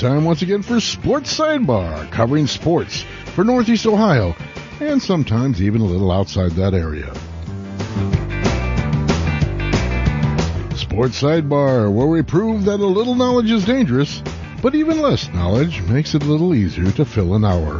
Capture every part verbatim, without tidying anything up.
time once again for Sports Sidebar, covering sports for Northeast Ohio, and sometimes even a little outside that area. Sports Sidebar, where we prove that a little knowledge is dangerous, but even less knowledge makes it a little easier to fill an hour.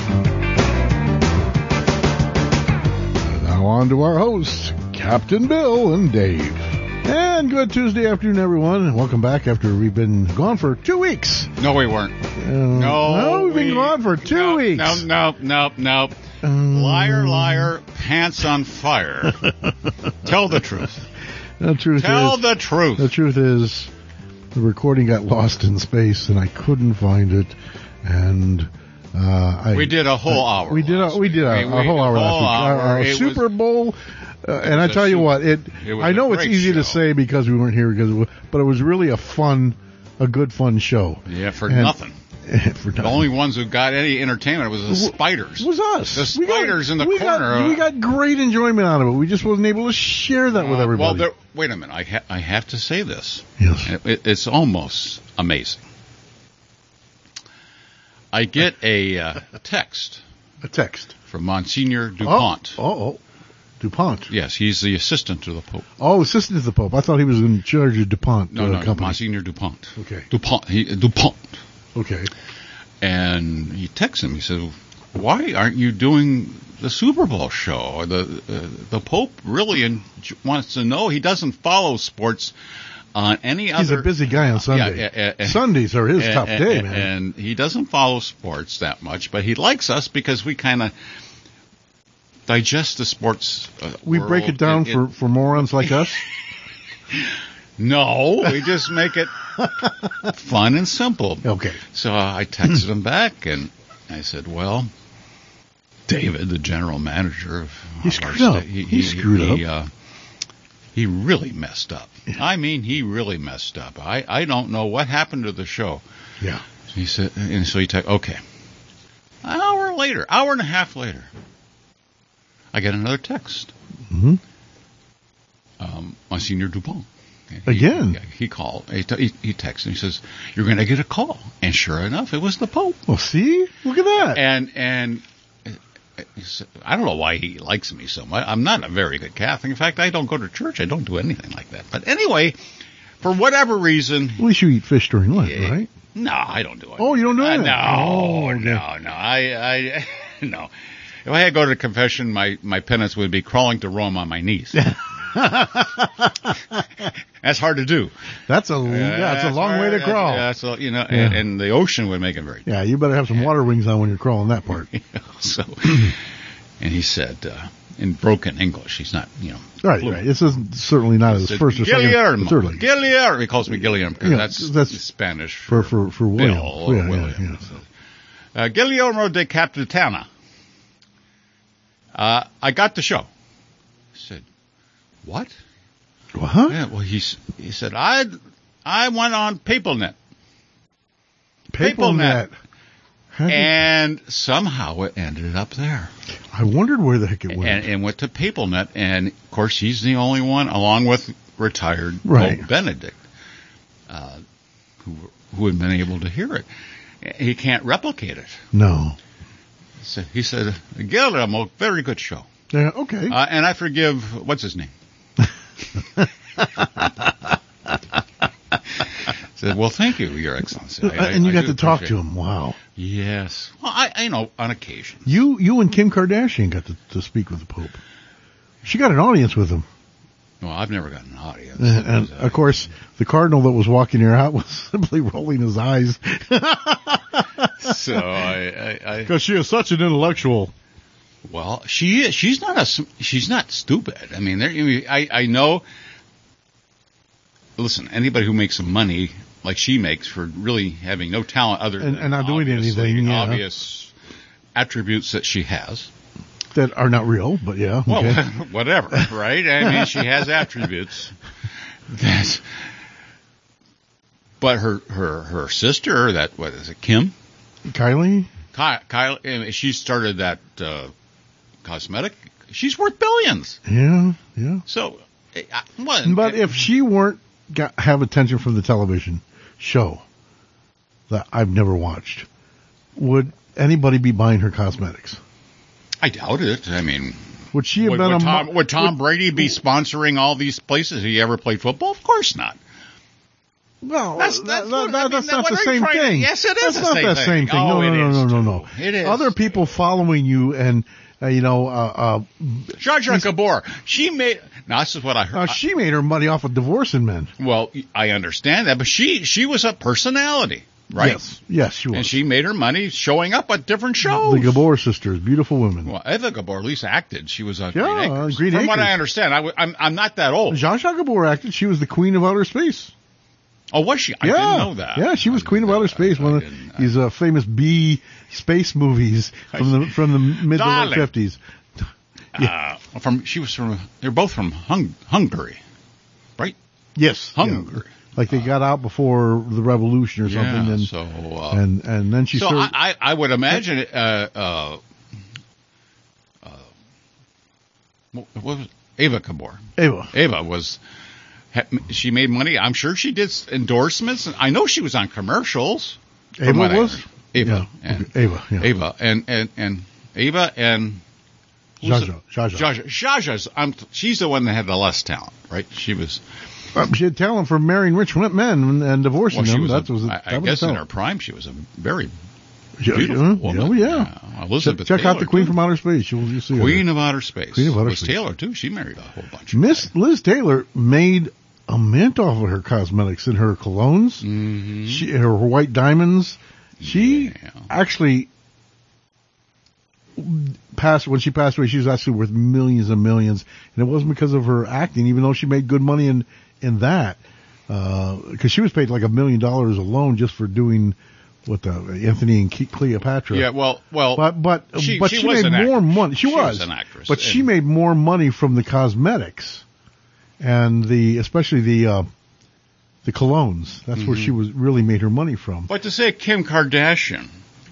And now on to our hosts, Captain Bill and Dave. And good Tuesday afternoon, everyone, and welcome back after we've been gone for two weeks. No, we weren't. Uh, no, no, we've been we, gone for two no, weeks. No, no, no, no. Um, liar, liar, pants on fire. Tell the truth. The truth Tell is, the truth. The truth is, the recording got lost in space, and I couldn't find it. And uh, I, we did a whole I, hour. We did a we did a, we, a whole hour a last whole week. Hour. Our, our Super was, Bowl. Uh, and I tell you super, what, it. it I know it's easy show. to say because we weren't here, because it was, but it was really a fun, a good fun show. Yeah, for and, nothing. for nothing. The only ones who got any entertainment was the spiders. It was us. The spiders got, in the we corner. Got, we got great enjoyment out of it. We just wasn't able to share that with uh, everybody. Well, there, wait a minute. I, ha- I have to say this. Yes. It, it, it's almost amazing. I get a uh, text. A text. From Monsignor DuPont. Oh, oh, oh. DuPont. Yes, he's the assistant to the Pope. Oh, assistant to the Pope. I thought he was in charge of DuPont no, uh, no, company. Monsignor DuPont. Okay. DuPont. He, DuPont. Okay. And he texts him. He says, "Why aren't you doing the Super Bowl show? The uh, the Pope really in, wants to know. He doesn't follow sports on any He's other." He's a busy guy on Sunday. Yeah, uh, uh, Sundays are his uh, top uh, day, uh, man. And he doesn't follow sports that much, but he likes us because we kind of digest the sports. Uh, we world. break it down it, for, it, for morons like us? No, we just make it fun and simple. Okay. So I texted him back, and I said, "Well, David, the general manager of he of screwed our up. Sta- he, he, he screwed he, up. Uh, he really messed up. Yeah. I mean, he really messed up. I, I don't know what happened to the show." Yeah. He said, and so he texted, "Okay." An hour later, hour and a half later, I get another text. Mm-hmm. Um, Monsignor DuPont. He, Again? He, he called. He, t- he, he texted and he says, "You're going to get a call." And sure enough, it was the Pope. Well, see? Look at that. And, and I don't know why he likes me so much. I'm not a very good Catholic. In fact, I don't go to church. I don't do anything like that. But anyway, for whatever reason. At least you eat fish during Lent, yeah, right? No, I don't do it. Oh, you don't do it? Uh, no, oh, okay. no, no. I, I, no. If I had to go to confession, my, my penance would be crawling to Rome on my knees. That's hard to do. That's a uh, yeah, that's that's a long hard. way to crawl. That's, that's a, you know, yeah. and, and the ocean would make it very. Yeah, you better have some water wings on when you're crawling that part. So, and he said uh, in broken English, he's not, you know, right, fluent. right. This is certainly not his first or second, Guillermo. thirdly. Guillermo. He calls me Guillermo because yeah, that's, that's Spanish for for for William. Bill or yeah, William. Yeah, yeah. So, uh, Guillermo de Capitana. Uh, I got the show. I said, "What?" What? Yeah, well, he he said, "I I went on PapalNet." PapalNet. And somehow it ended up there. I wondered where the heck it went. And, and went to PapalNet, and of course he's the only one, along with retired right. Pope Benedict, uh, who who had been able to hear it. He can't replicate it. No. So he said, "Guillermo, very good show." Yeah. Okay. Uh, and I forgive what's his name. Said, "Well, thank you, Your Excellency." I, and you I got to talk appreciate to him. Wow. Yes. Well, I, I know on occasion. You you and Kim Kardashian got to, to speak with the Pope. She got an audience with him. Well, I've never got an audience. And, and of course, the cardinal that was walking her out was simply rolling his eyes. So I, I, because she is such an intellectual. Well, she is. She's not a. She's not stupid. I mean, there. I I know. Listen, anybody who makes some money like she makes for really having no talent other and, than and not doing anything, yeah. obvious attributes that she has that are not real, but yeah. Well, okay. whatever, right? I mean, she has attributes. That's. But her her her sister, that what is it, Kim? Kylie. Ky- Kylie, she started that uh, cosmetic. She's worth billions. Yeah, yeah. So, uh, what? But if she weren't got, have attention from the television show, that I've never watched. Would anybody be buying her cosmetics? I doubt it. I mean, would she have would, been would a Tom, mo- would Tom would, Brady be sponsoring all these places? He ever played football? Of course not. Well, That's, that, that's, that, what, that, I mean, that's not what the are you same trying to- thing. yes, it is That's the not same that thing. same thing. Oh, no, it no, no, is no, no, too. no. It is. Other people following you and, uh, you know, uh, uh, Zsa Zsa Gabor, she made, now this is what I heard. uh, she made her money off of divorcing men. Well, I understand that, but she, she was a personality, right? Yes, yes, she was. And she made her money showing up at different shows. The Gabor sisters, beautiful women. Well, Eva Gabor at least acted. She was on Yeah, Green Acres. on Green From what Acres. I understand, I w- I'm, I'm not that old. Zsa Zsa Gabor acted. She was the queen of outer space. Oh, was she? I yeah. didn't know that. Yeah, she was I queen of didn't outer know space. that. One I of didn't- these uh, famous B space movies from the from the mid to late Darling. fifties. Uh, from she was from. They're both from Hung, Hungary, right? Yes, Hungary. yeah. Like they got out before the revolution or something, Yeah. and So. Uh, and and then she so started. I, I, I would imagine. it, Uh, uh, uh, what what was it? Eva Gabor? Ava. Ava was. ha- She made money. I'm sure she did endorsements. I know she was on commercials. from Ava what I was? heard. Ava. Yeah. And, Okay. Ava. Yeah. Ava and and and Ava and who's Zsa it? Zsa. Zsa Zsa. Zsa Zsa. Zsa Zsa's, I'm, she's the one that had the less talent, right? She was. Uh, she had talent for marrying rich men and, and divorcing Well, she them. was. That a, was. I, that I was guess the in her talent. prime, she was a very Yeah, beautiful yeah, woman. Oh yeah. Yeah. Elizabeth Check, check out Taylor, the Queen too. from Outer Space. You'll, you'll see her. Queen of Outer Space. Queen of Outer Liz Space. Taylor too. She married a whole bunch. Of Miss Liz Taylor made a mint off of her cosmetics and her colognes, Mm-hmm. she, her white diamonds. She Yeah. actually passed, when she passed away, she was actually worth millions and millions. And it wasn't because of her acting, even though she made good money in, in that. Uh, cause she was paid like a million dollars alone just for doing what the Anthony and Cleopatra. Yeah. Well. Well. But but She- but she she, was made an more actress. money. She, She was, was an actress. but she And- made more money from the cosmetics and the especially the uh, the colognes. That's where Mm-hmm. she was really made her money from. But to say Kim Kardashian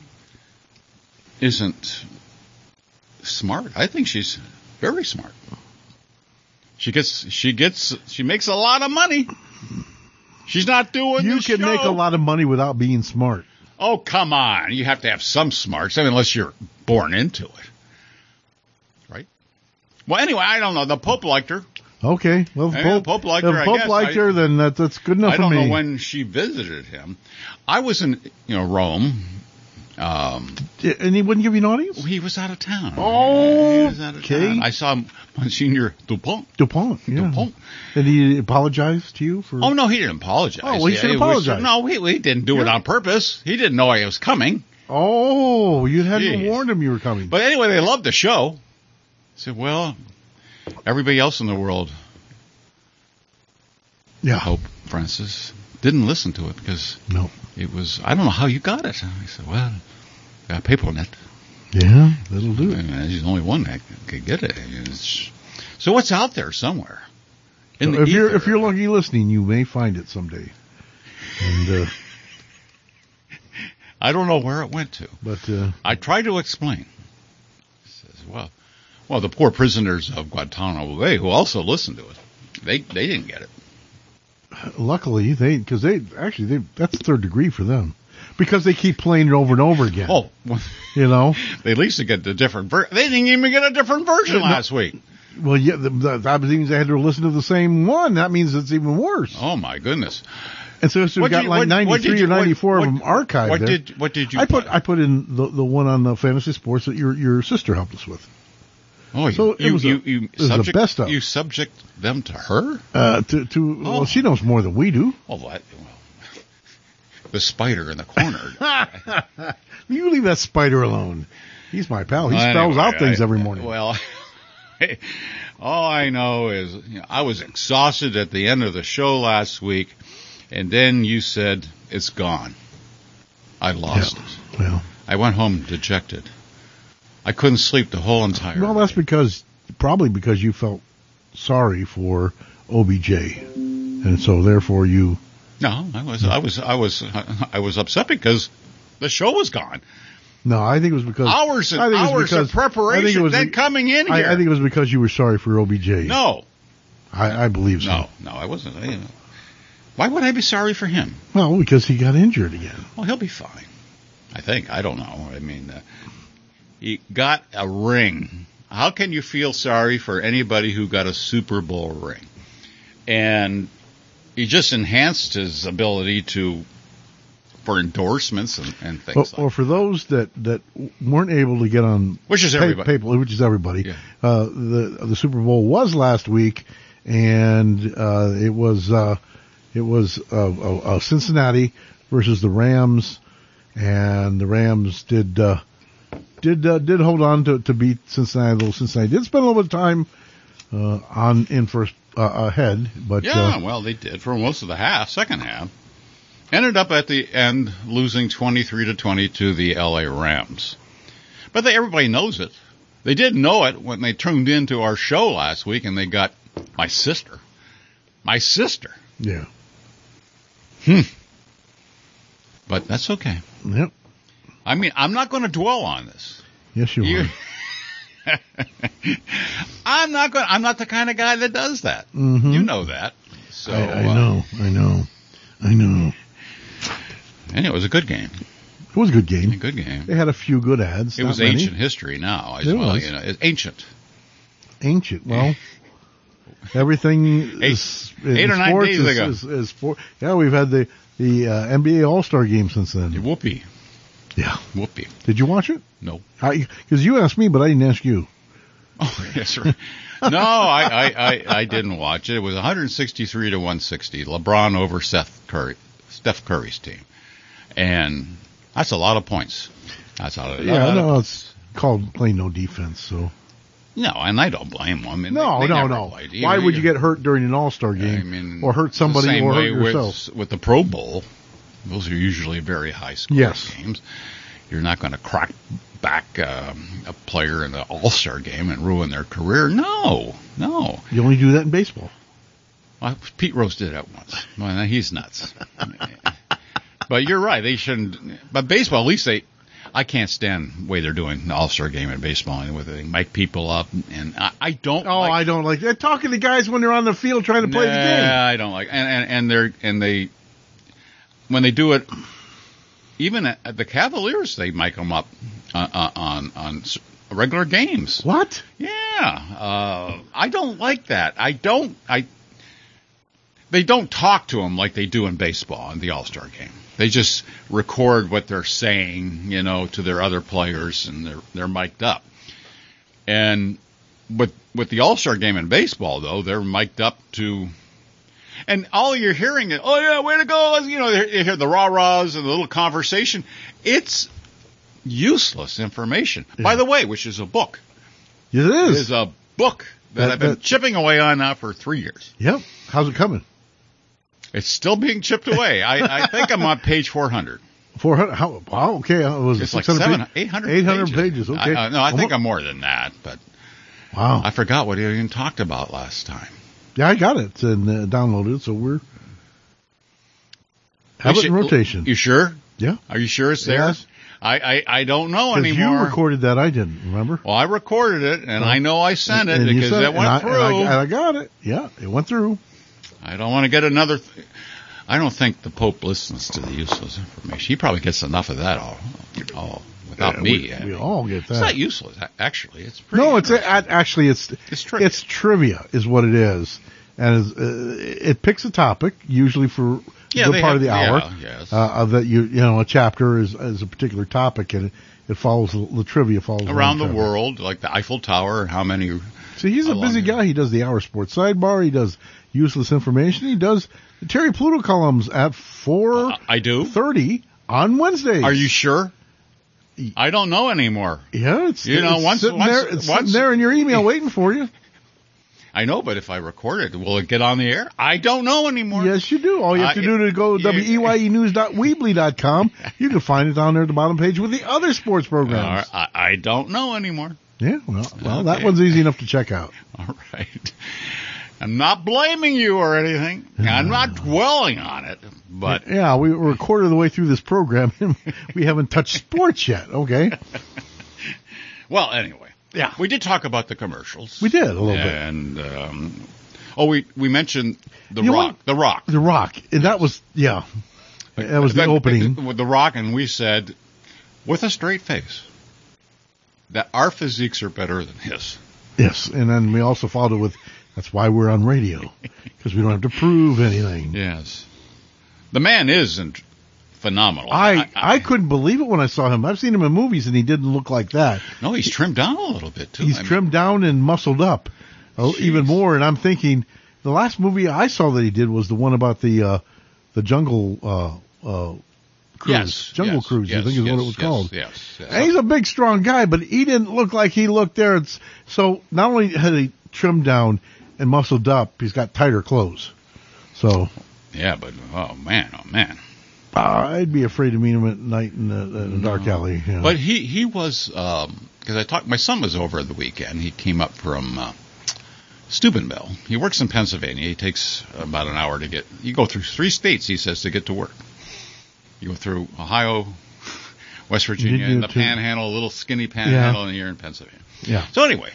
isn't smart, I think she's very smart. She gets. She gets. She makes a lot of money. She's not doing. You the can show. make a lot of money without being smart. Oh, come on. You have to have some smarts. I mean, unless you're born into it. Right? Well, anyway, I don't know. The Pope liked her. Okay, well, if Yeah, Pope, Pope liked if her, I Pope guess. liked I- her, then that, that's good enough I for don't me. know when she visited him. I was in, you know, Rome. Um, And he wouldn't give you an audience? he was out of town. Oh, He was out of okay. town. I saw Monsignor Dupont. DuPont, yeah. DuPont. Did he apologize to you for? Oh, no, he didn't apologize. Oh, well, he should It was- apologize. no, he, he didn't do it Yeah. on purpose. He didn't know I was coming. Oh, you hadn't Jeez. warned him you were coming. But anyway, they loved the show. I said, well, everybody else in the world, yeah, Pope Francis, didn't listen to it because no, it was, I don't know how you got it. I said, well, got PaperNet. yeah, that'll do it. And he's the only one that could get it. It's, so it's out there somewhere. In the if you're ether. if you're lucky listening, you may find it someday. And uh, I don't know where it went to. but uh, I tried to explain. He says, well, well, the poor prisoners of Guantanamo Bay who also listened to it, they they didn't get it. luckily they because they actually they that's third degree for them because they keep playing it over and over again. Oh, well, You know, they at least get the different version. They didn't even get a different version No. last week. well, yeah, the, the, that means they had to listen to the same one. That means it's even worse. Oh my goodness! And so, so we've What got did you- like what- what ninety-three did you- or ninety-four what- of them archived What there. did what did you? I put play? I put in the the one on the fantasy sports that your your sister helped us with. Oh, so you, it you, was a- you, you it was the subject best of. you subject them to her. Uh, to to Oh. well, she knows more than we do. Oh, that, well, the spider in the corner. You leave that spider alone. He's my pal. He spells Anyway, out things I- every morning. Well, all I know is you know, I was exhausted at the end of the show last week, and then you said it's gone. I lost Yeah. it. Well, I went home dejected. I couldn't sleep the whole entire. well, that's night. because probably because you felt sorry for O B J, and so therefore you. No, I was, I was, I was, I was upset because the show was gone. No, I think it was because Hours and I think it was hours because- of preparation, I think it was then be- coming in I, here. I think it was because you were sorry for O B J. no, I, I believe so. no, no, I wasn't. I, Why would I be sorry for him? Well, because he got injured again. Well, he'll be fine. I think. I don't know. I mean, uh, he got a ring. How can you feel sorry for anybody who got a Super Bowl ring? And he just enhanced his ability to for endorsements and, and things Or, like or for those that, that weren't able to get on, Which is pay- everybody. pay- which is everybody. Yeah. Uh, the the Super Bowl was last week, and uh, it was uh, it was uh, uh, uh, Cincinnati versus the Rams, and the Rams did uh, did uh, did hold on to to beat Cincinnati. Little Cincinnati did spend a little bit of time uh, on in first uh, ahead, but Yeah, uh, well, they did for most of the half, second half. Ended up at the end losing twenty-three to twenty to the L A Rams. But they, everybody knows it. They did know it when they tuned into our show last week, and they got my sister. My sister. yeah, Hmm. But that's okay. yep, I mean, I'm not going to dwell on this. yes you, You- are. I'm not going. I'm not the kind of guy that does that. Mhm. You know that. So I, I uh, know, I know, I know. And it was a good game. It was a good A game. good game. They had a few good ads. It not was many. ancient history now as It well. was. You know, it's ancient. Ancient. Well, everything is Eight- eight in or nine sports days is, ago. Is, is sport. Yeah, we've had the the uh, N B A All Star game since then. Whoopee. Yeah. Whoopee. Did you watch it? No. Because you asked me, but I didn't ask you. Oh, yes, right. No, I, I, I, I didn't watch it. It was one sixty-three to one sixty. LeBron over Seth Curry, Steph Curry's team. And that's a lot of points. That's a lot. Yeah, lot no, of, it's called playing no defense. So no, and I don't blame them. I mean, no, they, they no, never no. played. Why You- would you get hurt during an All Star game, I mean, or hurt somebody, the same or hurt way yourself? With, with the Pro Bowl, those are usually very high scoring Yes. games. You're not going to crack back um, a player in the All Star game and ruin their career. No, no. You only do that in baseball. Well, Pete Rose did that once. Well, he's nuts. But you're right. They shouldn't. But baseball, at least they. I can't stand the way they're doing the All-Star game in baseball. And they mic people up, and I, I don't. Oh, like, I don't like that. Talking to guys when they're on the field trying to play the game. Yeah, I don't like. And and, and they're and they when they do it, even at the Cavaliers, they mic them up on on, on regular games. What? Yeah, uh, I don't like that. I don't. I. They don't talk to them like they do in baseball in the All-Star game. They just record what they're saying, you know, to their other players, and they're they're mic'd up. And with with the All-Star game in baseball, though, they're mic'd up to, and all you're hearing is, "Oh yeah, way to go!" You know, you hear the rah-rahs and the little conversation. It's useless information. Yeah. By the way, which is a book. It It is. is a book that, That- I've been that- chipping away on now for three years. Yep. How's it coming? It's still being chipped away. I, I think I'm on page four hundred. Four hundred. How? Wow. Okay. It was It's like six hundred seven, pages. eight hundred Eight hundred pages. pages. Okay. I, I, no, I think Almo- I'm more than that, but Wow. I forgot what you even talked about last time. Yeah, I got it and uh, downloaded it, so we're have We it in should- rotation. You sure? Yeah. Are you sure it's there? Yes. I, I, I don't know Because anymore. you recorded that, I didn't. Remember? Well, I recorded it, and I know I sent it And you because said it went and I, through. And I, and I got it. Yeah, it went through. I don't want to get another. Th- I don't think the Pope listens to the useless information. He probably gets enough of that all, all without Yeah, me. we, I we mean, all get it's that. not useless, a- actually. It's pretty. No, it's interesting. a, actually it's It's trivia. it's trivia is what it is, and it's, uh, it picks a topic usually for Yeah, a they good part of the have- hour. yeah, yes. uh, of that you you know a chapter is is a particular topic, and it, it follows the, the trivia follows around the chapter. world, like the Eiffel Tower, how many? See, he's a along busy here. guy. He does the Hour Sports Sidebar. He does useless information. He does the Terry Pluto columns at four Uh, I do. thirty on Wednesdays. Are you sure? I don't know anymore. Yeah, it's You know, it's once- sitting once- there, it's once- sitting there in your email waiting for you. I know, but if I record it, will it get on the air? I don't know anymore. Yes, you do. All you have to Uh, do to go to yeah. W E Y E news dot weebly dot com. You can find it down there at the bottom page with the other sports programs. Uh, I, I don't know anymore. Yeah, well, well, that Okay. one's easy enough to check out. All right. I'm not blaming you or anything. I'm not dwelling on it, but Yeah, we we're a quarter of the way through this program and we haven't touched sports yet. Okay, well, anyway. Yeah. We did talk about the commercials. we did a little bit. And um, Oh, we we mentioned The You know Rock. what? The Rock. The Rock, and that was yeah, that was the That- opening. With The Rock, and we said, with a straight face, that our physiques are better than his. Yes, and then we also followed it with, that's why we're on radio, because we don't have to prove anything. Yes. The man isn't phenomenal. I, I I couldn't believe it when I saw him. I've seen him in movies, and he didn't look like that. No, he's trimmed down a little bit, too. He's I mean, trimmed down and muscled up uh, even more. And I'm thinking, the last movie I saw that he did was the one about the uh, the jungle uh, uh, cruise, Yes, jungle yes, cruise. yes, I think is yes, what it was yes, called. Yes, yes. And he's a big, strong guy, but he didn't look like he looked there. It's, so not only had he trimmed down and muscled up, he's got tighter clothes. So Yeah, but, oh, man, oh, man. uh, I'd be afraid to meet him at night in a, in a dark alley. You know. But he, he was, because I talked, my son was over the weekend. He came up from uh, Steubenville. He works in Pennsylvania. He takes about an hour to get, you go through three states, he says, to get to work. You go through Ohio, West Virginia, do and the too. Panhandle, a little skinny Panhandle, and you're in Pennsylvania. yeah. So anyway,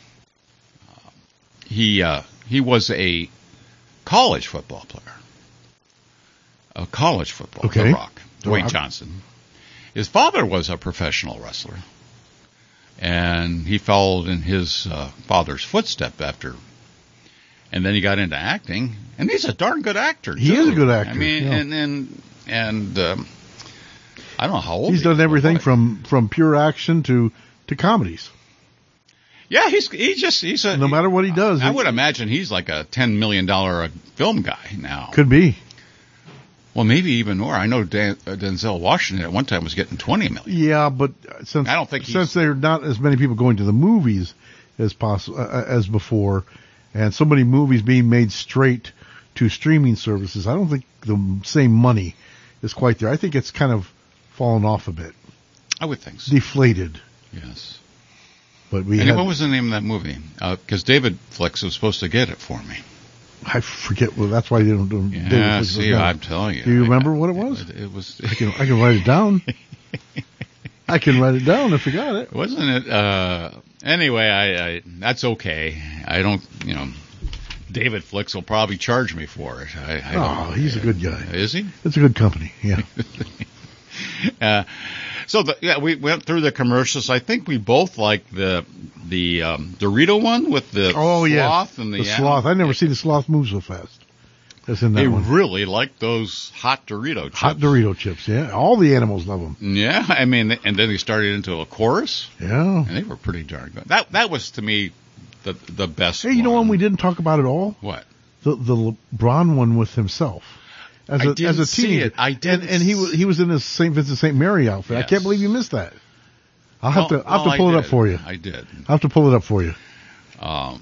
uh, he uh, he was a college football player. A college football, Okay. The Rock, The Dwayne Rock. Johnson. His father was a professional wrestler, and he followed in his uh, father's footstep after. And then he got into acting, and he's a darn good actor. He too. is a good actor, I mean, yeah. and and and um, I don't know how old He's he done is, everything but- from, from pure action to, to comedies. Yeah, he's he just he's a No matter what he does, I he- would imagine he's like a ten million dollar a film guy now. Could be. Well, maybe even more. I know Dan, uh, Denzel Washington at one time was getting twenty million. Yeah, but since I don't think he's- since there are not as many people going to the movies as possible uh, as before, and so many movies being made straight to streaming services, I don't think the same money is quite there. I think it's kind of fallen off a bit, I would think so. deflated. Yes. But we And had, what was the name of that movie? Because David Flicks was supposed to get it for me. I forget. Well, that's why they don't do. Yeah, David Flicks see, was I'm telling you. Do you I- remember what it was? It, it was. I can I can write it down. I can write it down if you got it. Wasn't it? Uh, anyway, I, I that's okay. I don't. You know, David Flicks will probably charge me for it. I, I don't Oh, know. he's a good guy. Is he? It's a good company. Yeah. Uh, so the, yeah, we went through the commercials. I think we both liked the the um, Dorito one with the Oh yeah. sloth and the, the sloth. I never see the sloth move so fast. That's in that They one. really liked those hot Dorito chips. Hot Dorito chips. Yeah. All the animals love them. Yeah, I mean, and then they started into a chorus, Yeah. and they were pretty darn good. That that was to me the the best. Hey, you know one we didn't talk about at all? What? The the LeBron one with himself. As I a, didn't as a see teenager. it. I didn't And, and he was he was in his Saint Vincent Saint Mary outfit. I Yes. can't believe you missed that. I'll have Well, to I'll have well, to pull I it up did. for you. I did. I'll have to pull it up for you. Um,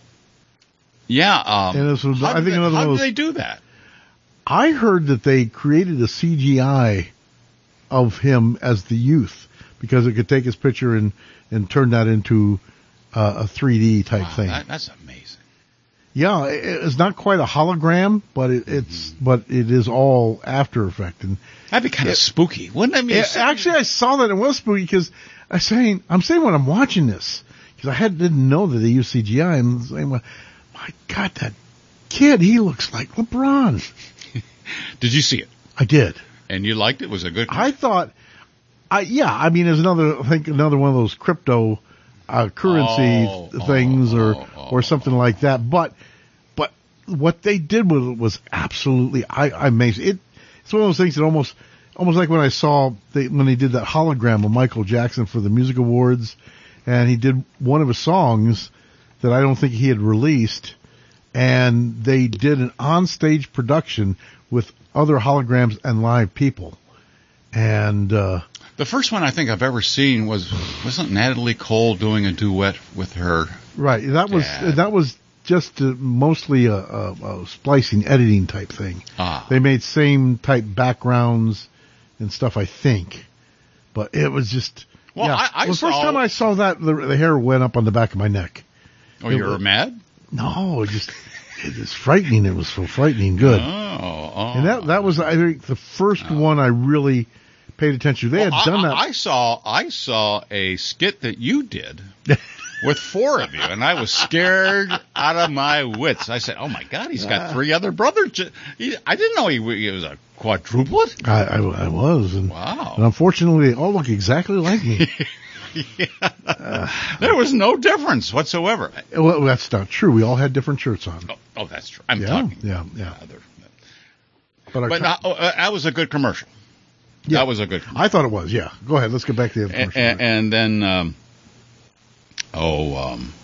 yeah. Um, And this was- how I did think they, another how one of did those- they do that? I heard that they created a C G I of him as the youth because it could take his picture and, and turn that into uh, a three D type Wow, thing. that, that's amazing. Yeah, it, it's not quite a hologram, but it, it's Mm-hmm. but it is all After Effect. And That'd be kind of spooky, wouldn't it? I mean, it, actually, I saw that it was spooky because I saying I'm saying when I'm watching this because I had didn't know that they use C G I and saying, well, my God, that kid he looks like LeBron. did you see it? I did. And you liked it? Was it good? I thought, I yeah, I mean, there's another, I think another one of those crypto uh, currency Oh, th- oh, things or oh, oh, or something like that. But but what they did with it was absolutely, I, I amazed. It it's one of those things that almost almost like when I saw they, when they did that hologram of Michael Jackson for the music awards, and he did one of his songs that I don't think he had released, and they did an onstage production with other holograms and live people. And, uh, The first one I think I've ever seen was wasn't Natalie Cole doing a duet with her? right, that was, Dad. that was just uh, mostly a, a, a splicing editing type thing. Ah, They made same type backgrounds and stuff, I think. But it was just, Well, yeah. I- I well, the first saw- time I saw that, the, the hair went up on the back of my neck. oh, you were mad? No, it just, it was frightening. It was so frightening good. Oh, oh. And that, that was, I think, the first one I really paid attention to. They Well, had done I, that. I saw I saw a skit that you did with four of you, and I was scared out of my wits. I said, "Oh my God, he's got three other brothers." He, I didn't know he, he was a quadruplet. I, I, I was. And, Wow. And unfortunately, they all look exactly like me. Yeah. Uh, there was no difference whatsoever. Well, that's not true. We all had different shirts on. Oh, oh that's true. I'm yeah, talking. Yeah, yeah. Other, But, our but co- uh, uh, that was a good commercial. Yeah. That was a good commercial. I thought it was, yeah. Go ahead. Let's get back to the other And, commercial. and, and then, um, oh, um,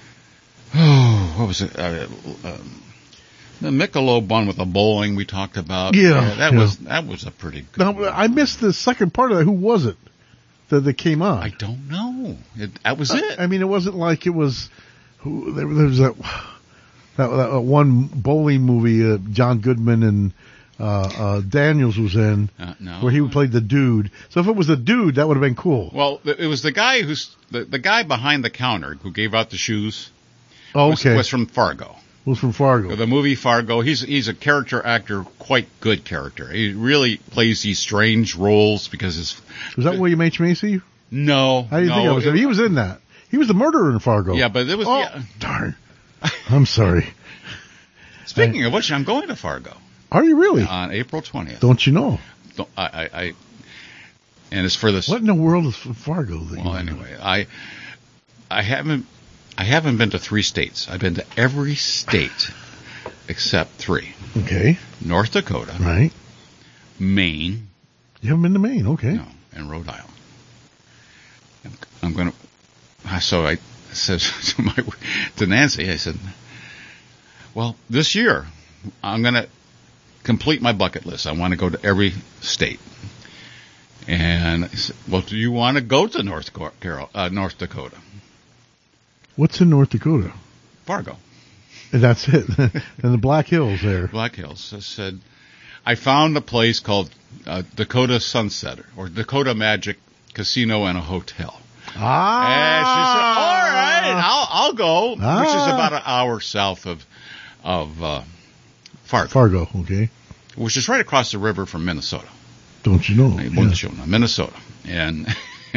oh, what was it? Uh, um, the Michelob one with the bowling we talked about. Yeah, that yeah. was that was a pretty good Now, one. I missed the second part of that. Who was it that, that came on? I don't know. It, that was it. I, I mean, it wasn't like it was. Who, there, there was that, that that uh, one bowling movie. Uh, John Goodman and uh, uh, Daniels was in, uh, no. where he played the dude. So if it was a dude, that would have been cool. Well, it was the guy who's the, the guy behind the counter who gave out the shoes. Oh, Was, okay, was was, from Fargo. from Fargo. The movie Fargo. He's he's a character actor, quite good character. He really plays these strange roles because his. Was that William H Macy? No, I didn't no, think I was. it- He was in that. He was the murderer in Fargo. Yeah, but it was. Oh, Yeah. darn. I'm sorry. Speaking of which, I'm going to Fargo Are you really? on April twentieth. Don't you know? Don't- I, I, I, and it's for this. What in the world is Fargo? That Well, you- anyway, I, I haven't, I haven't been to three states. I've been to every state except three: Okay. North Dakota, Right. Maine, You haven't been to Maine. Okay. no, and Rhode Island. I'm, I'm going to. So I said to my to Nancy, I said, "Well, this year I'm going to complete my bucket list. I want to go to every state." And I said, "Well, do you want to go to North Carol, uh, North Dakota, What's in North Dakota? Fargo, And that's it. And the Black Hills there. Black Hills?" I said, "I found a place called uh, Dakota Sunset or Dakota Magic Casino and a Hotel." Ah. And she said, "All right, I'll I'll go," which is Ah. about an hour south of of uh, Fargo, Fargo. Okay. which is right across the river from Minnesota. Don't you know? Hey, Yeah. Minnesota, Minnesota, and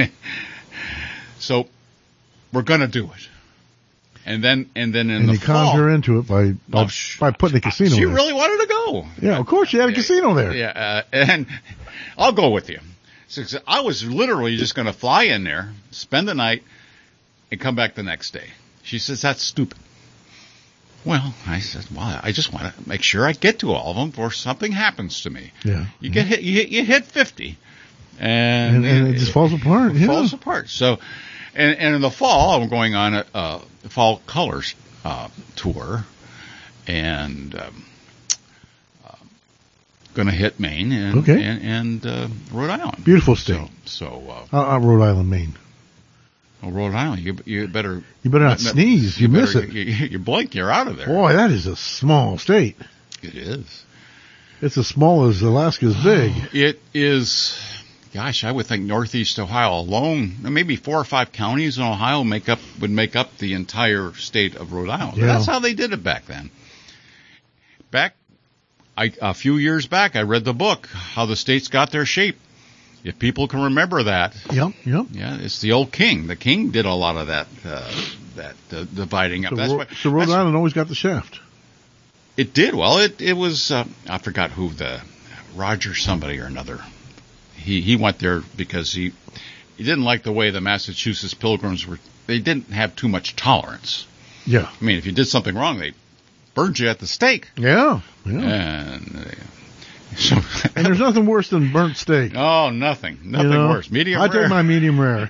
so we're going to do it. And then and then in And the you conned fall, her into it by by, Oh, sh- by putting a casino she there. really wanted to go. Yeah, of course. You had a casino there. Yeah, uh, and I'll go with you. So I was literally just going to fly in there, spend the night, and come back the next day. She says, "That's stupid." Well, I said, "Well, I just want to make sure I get to all of them before something happens to me." Yeah. You get hit, you hit, you hit fifty, and, And, and it just falls apart. it Yeah. falls apart. So, and, and in the fall, I'm going on a, a fall colors uh, tour, and um, uh, going to hit Maine and Okay. and, and uh, Rhode Island. Beautiful state. So, so Uh, uh, Rhode Island, Maine. uh, well, Rhode Island, you you better You better not no, sneeze. You, miss better- it. You, you blink, you're out of there. Boy, that is a small state. It is. It's as small as Alaska's big. It is. Gosh, I would think Northeast Ohio alone, maybe four or five counties in Ohio make up would make up the entire state of Rhode Island. Yeah. That's how they did it back then. Back, I, a few years back, I read the book How the States Got Their Shape. If people can remember that, Yep, yep. yeah, it's the old king. The king did a lot of that, uh, that uh, dividing up. So, That's Ro- why. so Rhode that's- Island always got the shaft. It did. Well, it it was. Uh, I forgot who the Roger somebody or another. He he went there because he he didn't like the way the Massachusetts Pilgrims were. They didn't have too much tolerance. Yeah. I mean, if you did something wrong, they burned you at the stake. Yeah. Yeah. And uh, so. And there's nothing worse than burnt steak. Oh, nothing, nothing You know? worse. Medium I rare. take my medium rare.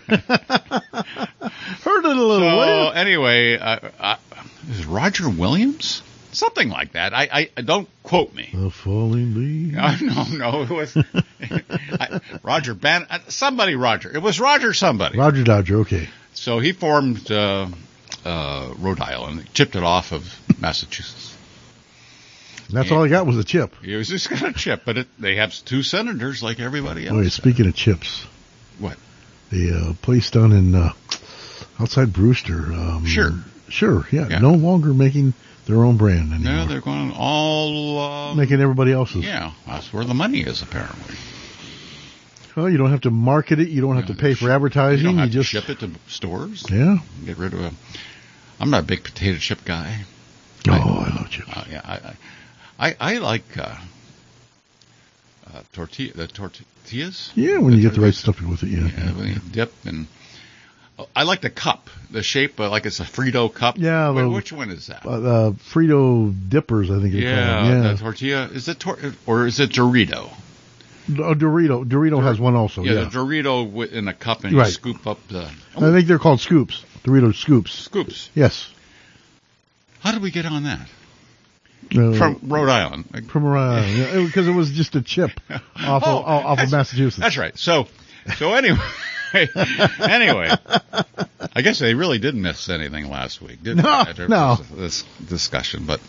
Heard it a little. So will anyway, uh, uh, is it Roger Williams? Something like that. I, I don't quote me. you? The falling leaves. No, no, no. It was I, Roger Ban. uh, Somebody, Roger. It was Roger somebody. Roger Dodger. Okay. So he formed uh, uh, Rhode Island, chipped it off of Massachusetts. That's all I got was a chip. He was just going to chip, but it, they have two senators like everybody else. Wait, speaking of chips, What? the uh, place down in uh, outside Brewster. Um, Sure. Sure. Yeah, Yeah. No longer making their own brand anymore. No, they're going all. Uh, making everybody else's. yeah, that's where the money is apparently. Well, you don't have to market it. You don't have You to know, pay for advertising. You don't have you to just ship it to stores. Yeah. Get rid of a. I'm not a big potato chip guy. Oh, I, I love chips. Uh, yeah, I, I, I like uh, uh, tortilla. The tortillas. Yeah, when the you get the right tortillas. stuffing with it. Yeah. Yeah, when you dip and. oh, I like the cup, the shape, uh, like it's a Frito cup. Yeah, Wait, the- which one is that? Uh, uh, Frito dippers, I think they yeah, call them. Yeah. the tortilla. Is it tor- or is it Dorito? Oh, Dorito. Dorito has one also. Yeah, Yeah. the Dorito wi- in a cup, and Right. you scoop up the I think they're called scoops. Dorito scoops. scoops. Yes. How did we get on that? Uh, From Rhode Island. Like, from around. Yeah, it- because it was just a chip off Oh, of, off of that's- Massachusetts. That's right. So, so anyway, anyway, I guess they really didn't miss anything last week, did No, they? After no. This discussion, but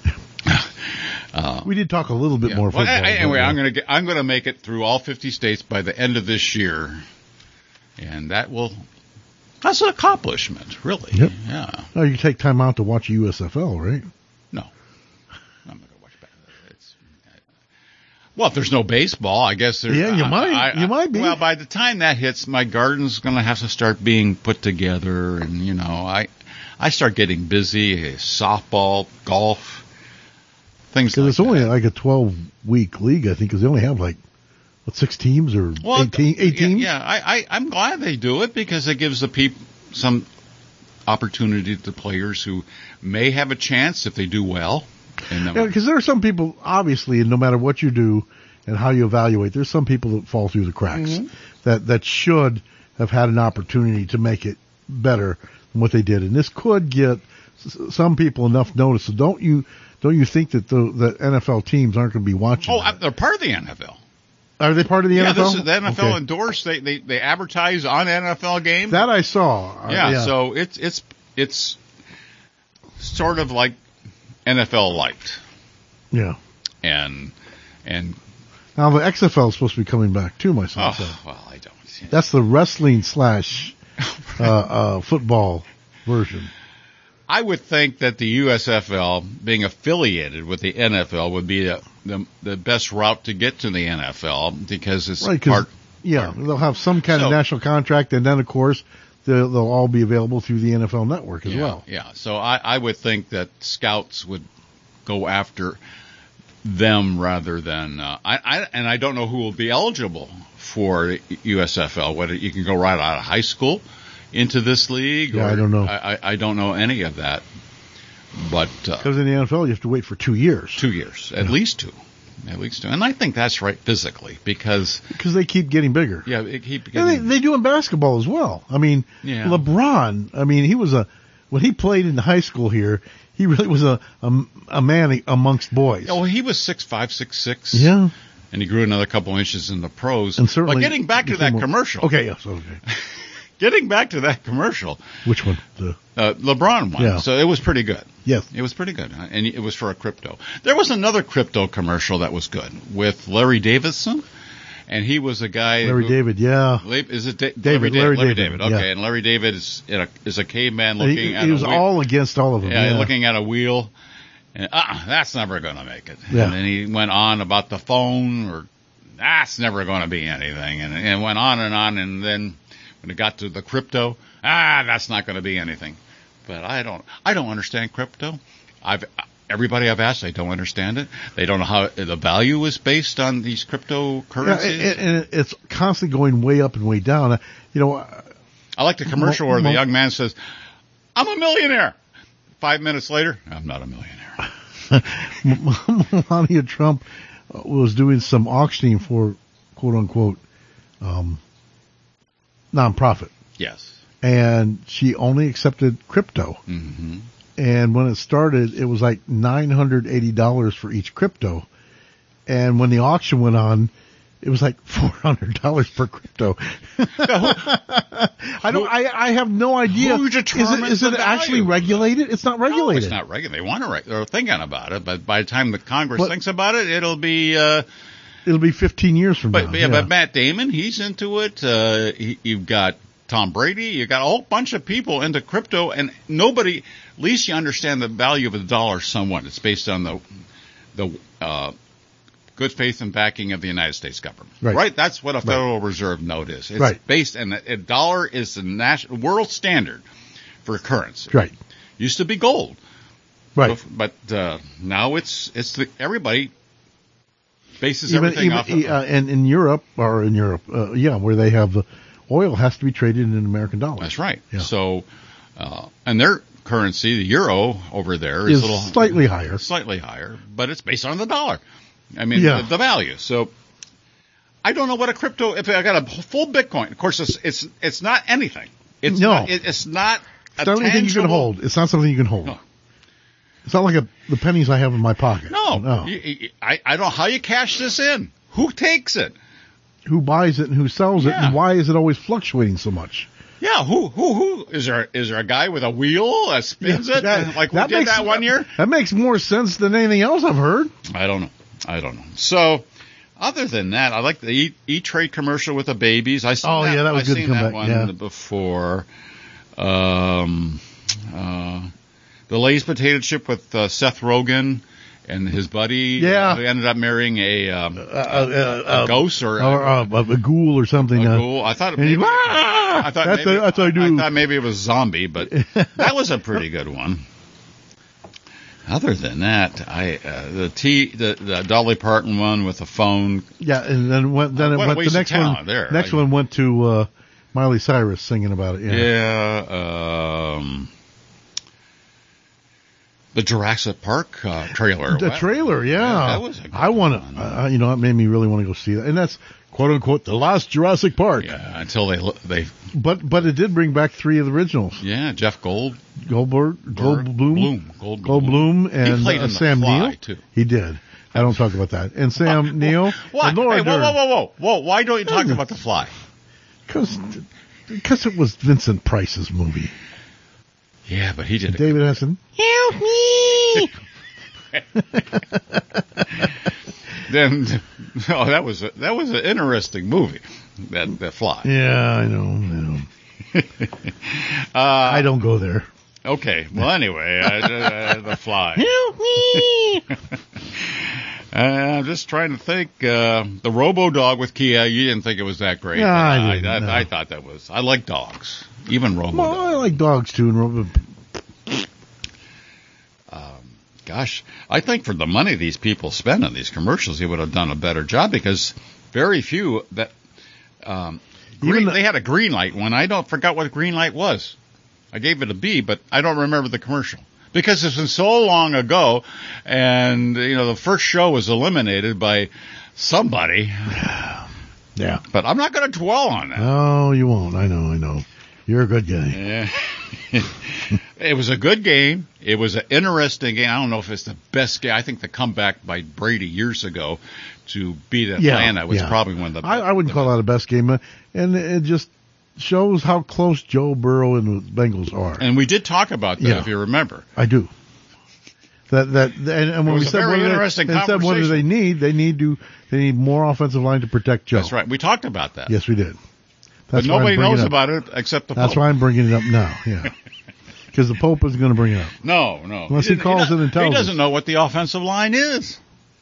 We did talk a little bit yeah. more Well, football. anyway, but, uh, I'm gonna get, I'm gonna make it through all fifty states by the end of this year, and that will. That's an accomplishment, really. Yep. Yeah. Oh, you take time out to watch U S F L, right? No, I'm not gonna watch back. It's well, if there's no baseball, I guess there. Yeah, you I- might. I- You might be. Well, by the time that hits, my garden's gonna have to start being put together, and you know, I I start getting busy. eh, Softball, golf, things Because like it's only that. like a twelve week league, I think, because they only have like, what, six teams or Well, eighteen? eight yeah, teams? Yeah, I, I I'm glad they do it because it gives the people some opportunity to players who may have a chance if they do well. And then- Because there are some people, obviously, and no matter what you do and how you evaluate, there's some people that fall through the cracks Mm-hmm. that, that should have had an opportunity to make it better than what they did. And this could get s- some people enough notice. So don't you don't you think that the, the N F L teams aren't going to be watching? oh, that? I- they're part of the N F L. Are they part of the Yeah, N F L? this is the N F L Okay. endorsed. They, they they advertise on N F L games. That I saw. Uh, yeah, so it's it's it's sort of like N F L light, yeah. and and Now the X F L is supposed to be coming back too, my son oh said. well, I don't. That's the wrestling slash uh, uh, football version. I would think that the U S F L, being affiliated with the N F L, would be the the, the best route to get to the N F L because it's Right, 'cause part. yeah, they'll have some kind So- of national contract, and then of course they'll, they'll all be available through the N F L network as yeah, well. Yeah, so I, I would think that scouts would go after them rather than uh, I, I. And I don't know who will be eligible for U S F L. Whether you can go right out of high school into this league. Yeah, or, I don't know. I, I, I don't know any of that. But uh, Because in the N F L you have to wait for two years two years, at least two, at least two, and I think that's right physically because because they keep getting bigger. yeah, it keep And they, getting. they do in basketball as well. I mean, Yeah. LeBron. I mean, he was a when he played in high school here. He really was a a, a man amongst boys. Oh, he was six five, six six. Yeah, And he grew another couple inches in the pros. and certainly. but getting back to that became a- commercial. Okay, yes, okay. Getting back to that commercial. Which one? The Uh, LeBron one. Yeah. So it was pretty good. yes. It was pretty good. And it was for a crypto. There was another crypto commercial that was good with Larry Davidson. And he was a guy. Larry who, David. Yeah. Is it da- David, Larry, Larry Larry David, David. Okay. yeah. And Larry David is, in a, is a caveman He, looking at he a was wheel. all against all of them. Yeah, Yeah, looking at a wheel, and ah, that's never going to make it. Yeah. And then he went on about the phone, or that's never going to be anything, and and went on and on, and then when it got to the crypto, ah, that's not going to be anything. But I don't, I don't understand crypto. I've everybody I've asked, I don't understand it. They don't know how the value is based on these Yeah, cryptocurrencies. and, and it's constantly going way up and way down. You know, I like the commercial where the Mo- young man says, "I'm a millionaire." Five minutes later, I'm not a millionaire. Melania Trump was doing some auctioning for quote unquote um, nonprofit, Yes. and she only accepted crypto. Mm-hmm. And when it started, it was like nine hundred eighty dollars for each crypto. And when the auction went on, it was like four hundred dollars per crypto. I don't. I, I have no idea. Who Is it, determines is it the actually value? regulated? It's not No, regulated. it's not regulated. They want to. Re- they're thinking about it, but by the time the Congress But- thinks about it, it'll be. Uh, It'll be fifteen years from but now. yeah, but Matt Damon, he's into it. Uh, he, you've got Tom Brady. You got a whole bunch of people into crypto, and nobody. At least you understand the value of the dollar somewhat. It's based on the the uh, good faith and backing of the United States government. Right. Right? That's what a Federal Right. Reserve note is. It's Right. based, and a dollar is the national world standard for currency. Right. Used to be gold. Right. But, but uh, now it's it's the, everybody bases Even, everything even off of. uh, and in Europe, or in Europe, uh, yeah, where they have the oil has to be traded in American dollars. That's right. Yeah. So, uh, and their currency, the euro over there, is, Is a little slightly higher. slightly higher, but it's based on the dollar. I mean, Yeah. the, the value. So, I don't know what a crypto. If I got a full Bitcoin, of course, it's it's it's not anything. It's No. not, it, it's not. It's not anything you can hold. It's not something you can hold. No. It's not like a, the pennies I have in my pocket. No, No. You- you- I I don't know how you cash this in. Who takes it? Who buys it and who sells it, Yeah. and why is it always fluctuating so much? Yeah, who who who is there? Is there a guy with a wheel that spins it That- like we that did makes- that one year? That makes more sense than anything else I've heard. I don't know. I don't know. So, other than that, I like the E- E-Trade commercial with the babies. I seen Oh, that, yeah, that was I good to seen come that back, one yeah. before. Um, uh, the Lay's potato chip with uh, Seth Rogen and his buddy. Yeah. uh, who ended up marrying a, um, Uh, uh, a ghost or, or uh, a, a ghoul or something. a uh, ghoul. I thought it and he- maybe, Ah! I thought That's maybe, a- that's what I do. thought maybe it was zombie, but that was a pretty good one. Other than that, I uh, the T the, the Dolly Parton one with the phone. Yeah, and then went, then Uh, it what a went, waste the of next one. talent there. Next Like- one went to uh, Miley Cyrus singing about it. Yeah. Yeah, um, the Jurassic Park uh, trailer. The Wow. trailer, yeah. Yeah, that was a good I want one. to, uh, you know, it made me really want to go see that. And that's quote unquote the last Jurassic Park. Yeah, until they lo- they But but it did bring back three of the originals. yeah Jeff Gold Goldberg, Goldblum, Bloom Gold Goldblum, and played uh, in The Sam Fly, Neill. too. He did. I don't talk about that. And Sam Neill Why? and Laura Hey, whoa, Dern. whoa, whoa, whoa, whoa! Why don't you talk about The Fly? Because it was Vincent Price's movie. Yeah, but he did it. David Hessen. Help me! Then, oh, that was a, that was an interesting movie. That that Fly. Yeah, I know. I know. Uh, I don't go there. Okay. Well, anyway, uh, uh, The Fly. Help me! Uh, I'm just trying to think. Uh, the Robo Dog with Kia. You didn't think it was that great. No, but I didn't, I, no. I thought that was. I like dogs, even Robo Well, Dog. I like dogs too. And Gosh, I think for the money these people spend on these commercials, he would have done a better job because very few that. Um, green, Even the- they had a green light one. I don't forgot what green light was. I gave it a B, but I don't remember the commercial because it's been so long ago, and you know the first show was eliminated by somebody. yeah. But I'm not going to dwell on that. No, you won't. I know. I know. You're a good guy. Yeah. It was a good game. It was an interesting game. I don't know if it's the best game. I think the comeback by Brady years ago to beat Atlanta Yeah, was yeah. probably one of the. I, I wouldn't the, call that a best game, uh, and it just shows how close Joe Burrow and the Bengals are. And we did talk about that, Yeah. if you remember. I do. That that and, and when It was we a said very what do they, interesting and said what do they conversation. need? They need to they need more offensive line to protect Joe. That's right. We talked about that. Yes, we did. but That's why I'm nobody bringing knows it up. about it except the That's Pope. why I'm bringing it up now. Yeah, because the Pope is going to bring it up. No, no. Unless he didn't- calls not- it and tells He doesn't us. know what the offensive line is.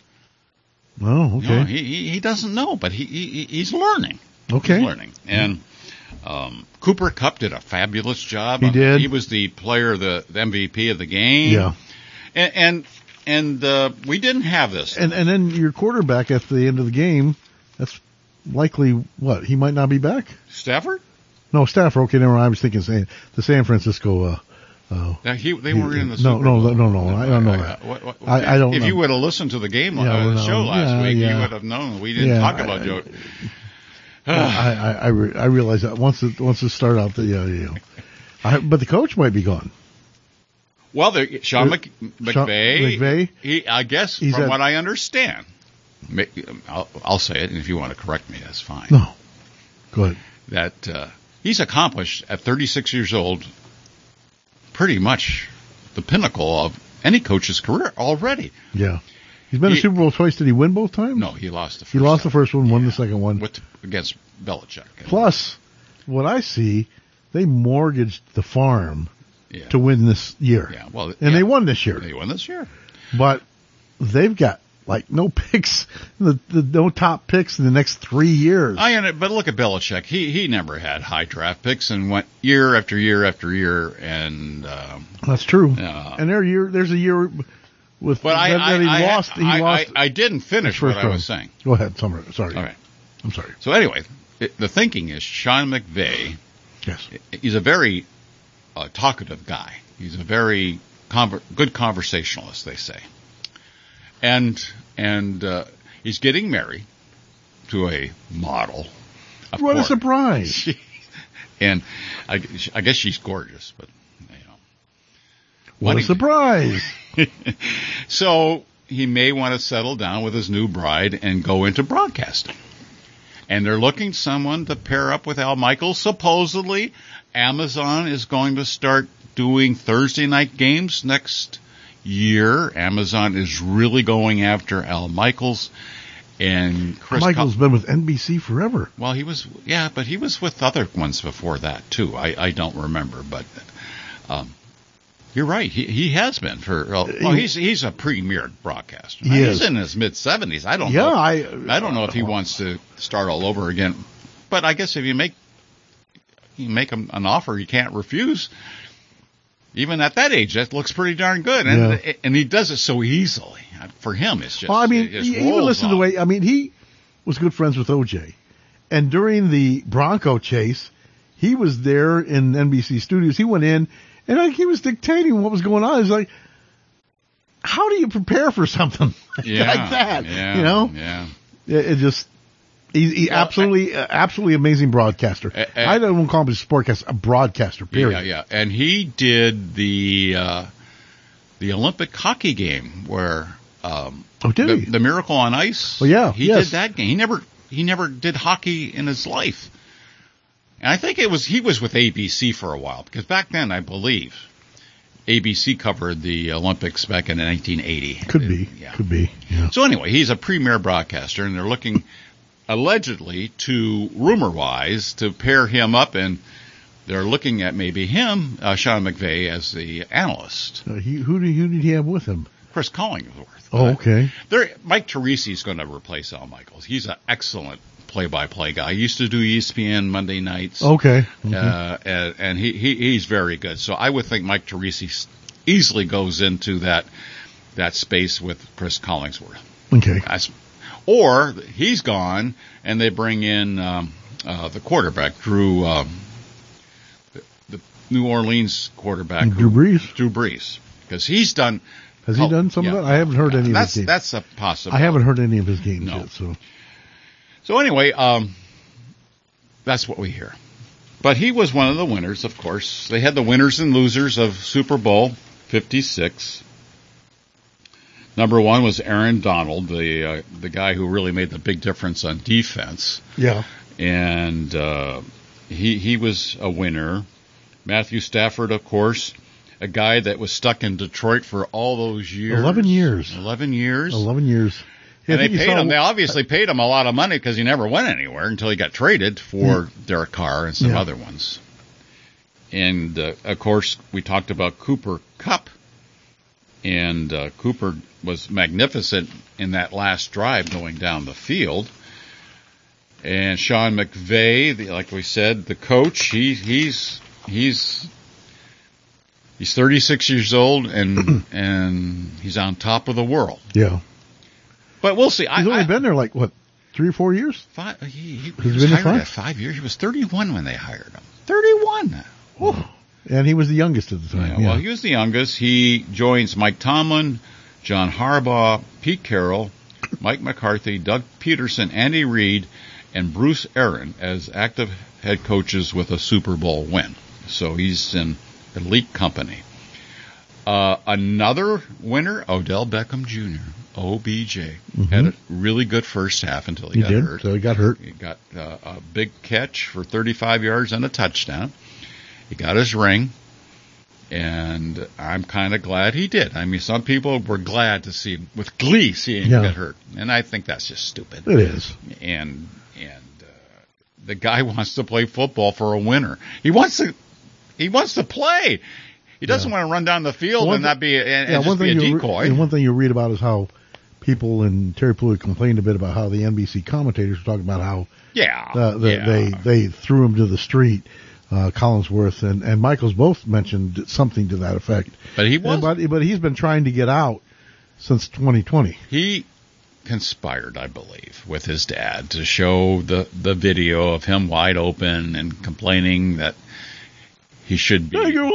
Oh, okay, No, he, he he doesn't know, but he, he he's learning. okay. He's learning. And um, Cooper Kupp did a fabulous job. He did. He was the player, the, the M V P of the game. Yeah, And and, and uh, we didn't have this. and and then your quarterback at the end of the game, that's likely what he might not be back. Stafford? No, Stafford. Okay, never mind. I was thinking San, the San Francisco. Uh, uh, Now, he, they were in the No, Super no, Bowl. no, no, I don't know that. what- what- I- I don't If know. you would have listened to the game Yeah, uh, well, the show no. last Yeah, week, yeah. you would have known. We didn't Yeah, talk about I- Joe. I I I, re- I realize that once it once it started out, that yeah, yeah. I, but the coach might be gone. Well, there, Sean Mc, Sean McVay, McVay? he, I guess, He's from at- what I understand, ma- I'll, I'll say it, and if you want to correct me, that's fine. No, go ahead. That uh, he's accomplished at thirty-six years old pretty much the pinnacle of any coach's career already. Yeah, he's been He- to Super Bowl twice. Did he win both times? No, he lost the first he lost time. the first one, won the Yeah. second one. with against Belichick. Plus, what I see, they mortgaged the farm yeah. to win this year, yeah, well, and yeah. they won this year. They won this year. But they've got like no picks, the, the no top picks in the next three years. I and but look at Belichick. He he never had high draft picks and went year after year after year. And um, that's true. Uh, and there year there's a year with but I, that, I, that he I, lost. I, he I, lost. I, I didn't finish what I was saying. Go ahead, Summer. Sorry. All right. I'm sorry. So anyway, it, the thinking is Sean McVay. Yes. He's a very uh, talkative guy. He's a very conver- good conversationalist, they say. And and uh, he's getting married to a model. What a surprise! She, and I, I guess she's gorgeous, but you know. What a surprise! So he may want to settle down with his new bride and go into broadcasting. And they're looking someone to pair up with Al Michaels. Supposedly, Amazon is going to start doing Thursday night games next year. Amazon is really going after Al Michaels. And Chris Michaels Co- been with N B C forever. Well, he was, yeah, but he was with other ones before that too. I, I don't remember, but um, you're right. He he has been for. Well, he's he's a premier broadcaster. He he's is. in his mid seventies. I don't yeah, know. I I don't know if he wants to start all over again. But I guess if you make you make him an offer he can't refuse. Even at that age, that looks pretty darn good, and Yeah. and he does it so easily. For him, it's just. Well, I mean, it just even rolls listen to the off. way. I mean, he was good friends with O J, and during the Bronco chase, he was there in N B C studios. He went in, and like he was dictating what was going on. It's like, how do you prepare for something Yeah, like that? yeah, you know, yeah. it, it just. He, he Well, absolutely, uh, absolutely amazing broadcaster. Uh, uh, I don't want to call him a sportcaster, a broadcaster. Period. Yeah, yeah, and he did the uh, the Olympic hockey game where um, Oh, did the, he? the Miracle on Ice. Oh, yeah, he yes. did that game. He never he never did hockey in his life, and I think it was he was with A B C for a while because back then I believe A B C covered the Olympics back in nineteen eighty. Could be, Yeah. could be. Yeah. So anyway, he's a premier broadcaster, and they're looking allegedly to rumor-wise to pair him up, and they're looking at maybe him, uh, Sean McVay, as the analyst. Uh, he, who did who did he have with him? Chris Collingsworth. Oh, okay. There, Mike Teresi is going to replace Al Michaels. He's an excellent play-by-play guy. He used to do E S P N Monday nights. Okay. Mhm. Uh, and and he, he he's very good. So I would think Mike Teresi easily goes into that that space with Chris Collingsworth. Okay. That's, or he's gone, and they bring in um, uh, the quarterback, Drew, um, the, the New Orleans quarterback, Drew who- Brees? Drew Brees, because he's done. Has he done some yeah, of that? I haven't heard any that's, of his games. That's a possibility. I haven't heard any of his games No. yet. So So anyway, um, that's what we hear. But he was one of the winners, of course. They had the winners and losers of Super Bowl fifty-six. Number one was Aaron Donald, the uh, the guy who really made the big difference on defense, yeah, and uh, he he was a winner. Matthew Stafford, of course, a guy that was stuck in Detroit for all those years. Eleven years. Eleven years. eleven years. Yeah, And I they think you paid saw- him. They obviously paid him a lot of money because he never went anywhere until he got traded for Derek Carr and some Yeah. other ones. And uh, of course, we talked about Cooper Kupp, and uh, Cooper was magnificent in that last drive going down the field. And Sean McVay, the, like we said, the coach, he, he's he's he's thirty-six years old and and he's on top of the world. Yeah, But we'll see. he's I, only I, been there like what, three or four years? Five, he, he, Has he he was been there hired five? at five years. He was thirty-one when they hired him. thirty-one. Whew. And he was the youngest at the Yeah, time. well, Yeah. he was the youngest. He joins Mike Tomlin, John Harbaugh, Pete Carroll, Mike McCarthy, Doug Peterson, Andy Reid, and Bruce Aaron as active head coaches with a Super Bowl win. So he's in elite company. Uh, another winner, Odell Beckham Junior, O B J, Mhm. had a really good first half until he, he got did. hurt. So he got hurt. He got uh, a big catch for thirty-five yards and a touchdown. He got his ring, and I'm kind of glad he did. I mean, some people were glad to see him, with glee, see him Yeah. get hurt, and I think that's just stupid. It is. And and uh, the guy wants to play football for a winner. He wants to he wants to play. He doesn't Yeah. want to run down the field One and thi- not be and, and Yeah, one just be thing a you decoy. and one thing you read about is how people, and Terry Pruitt complained a bit about how the N B C commentators were talking about how Yeah, uh, the, yeah. they they threw him to the street. Uh, Collinsworth and, and Michaels both mentioned something to that effect. But he was, And, but but he's been trying to get out since twenty twenty. he conspired, I believe, with his dad to show the the video of him wide open and complaining that he should be.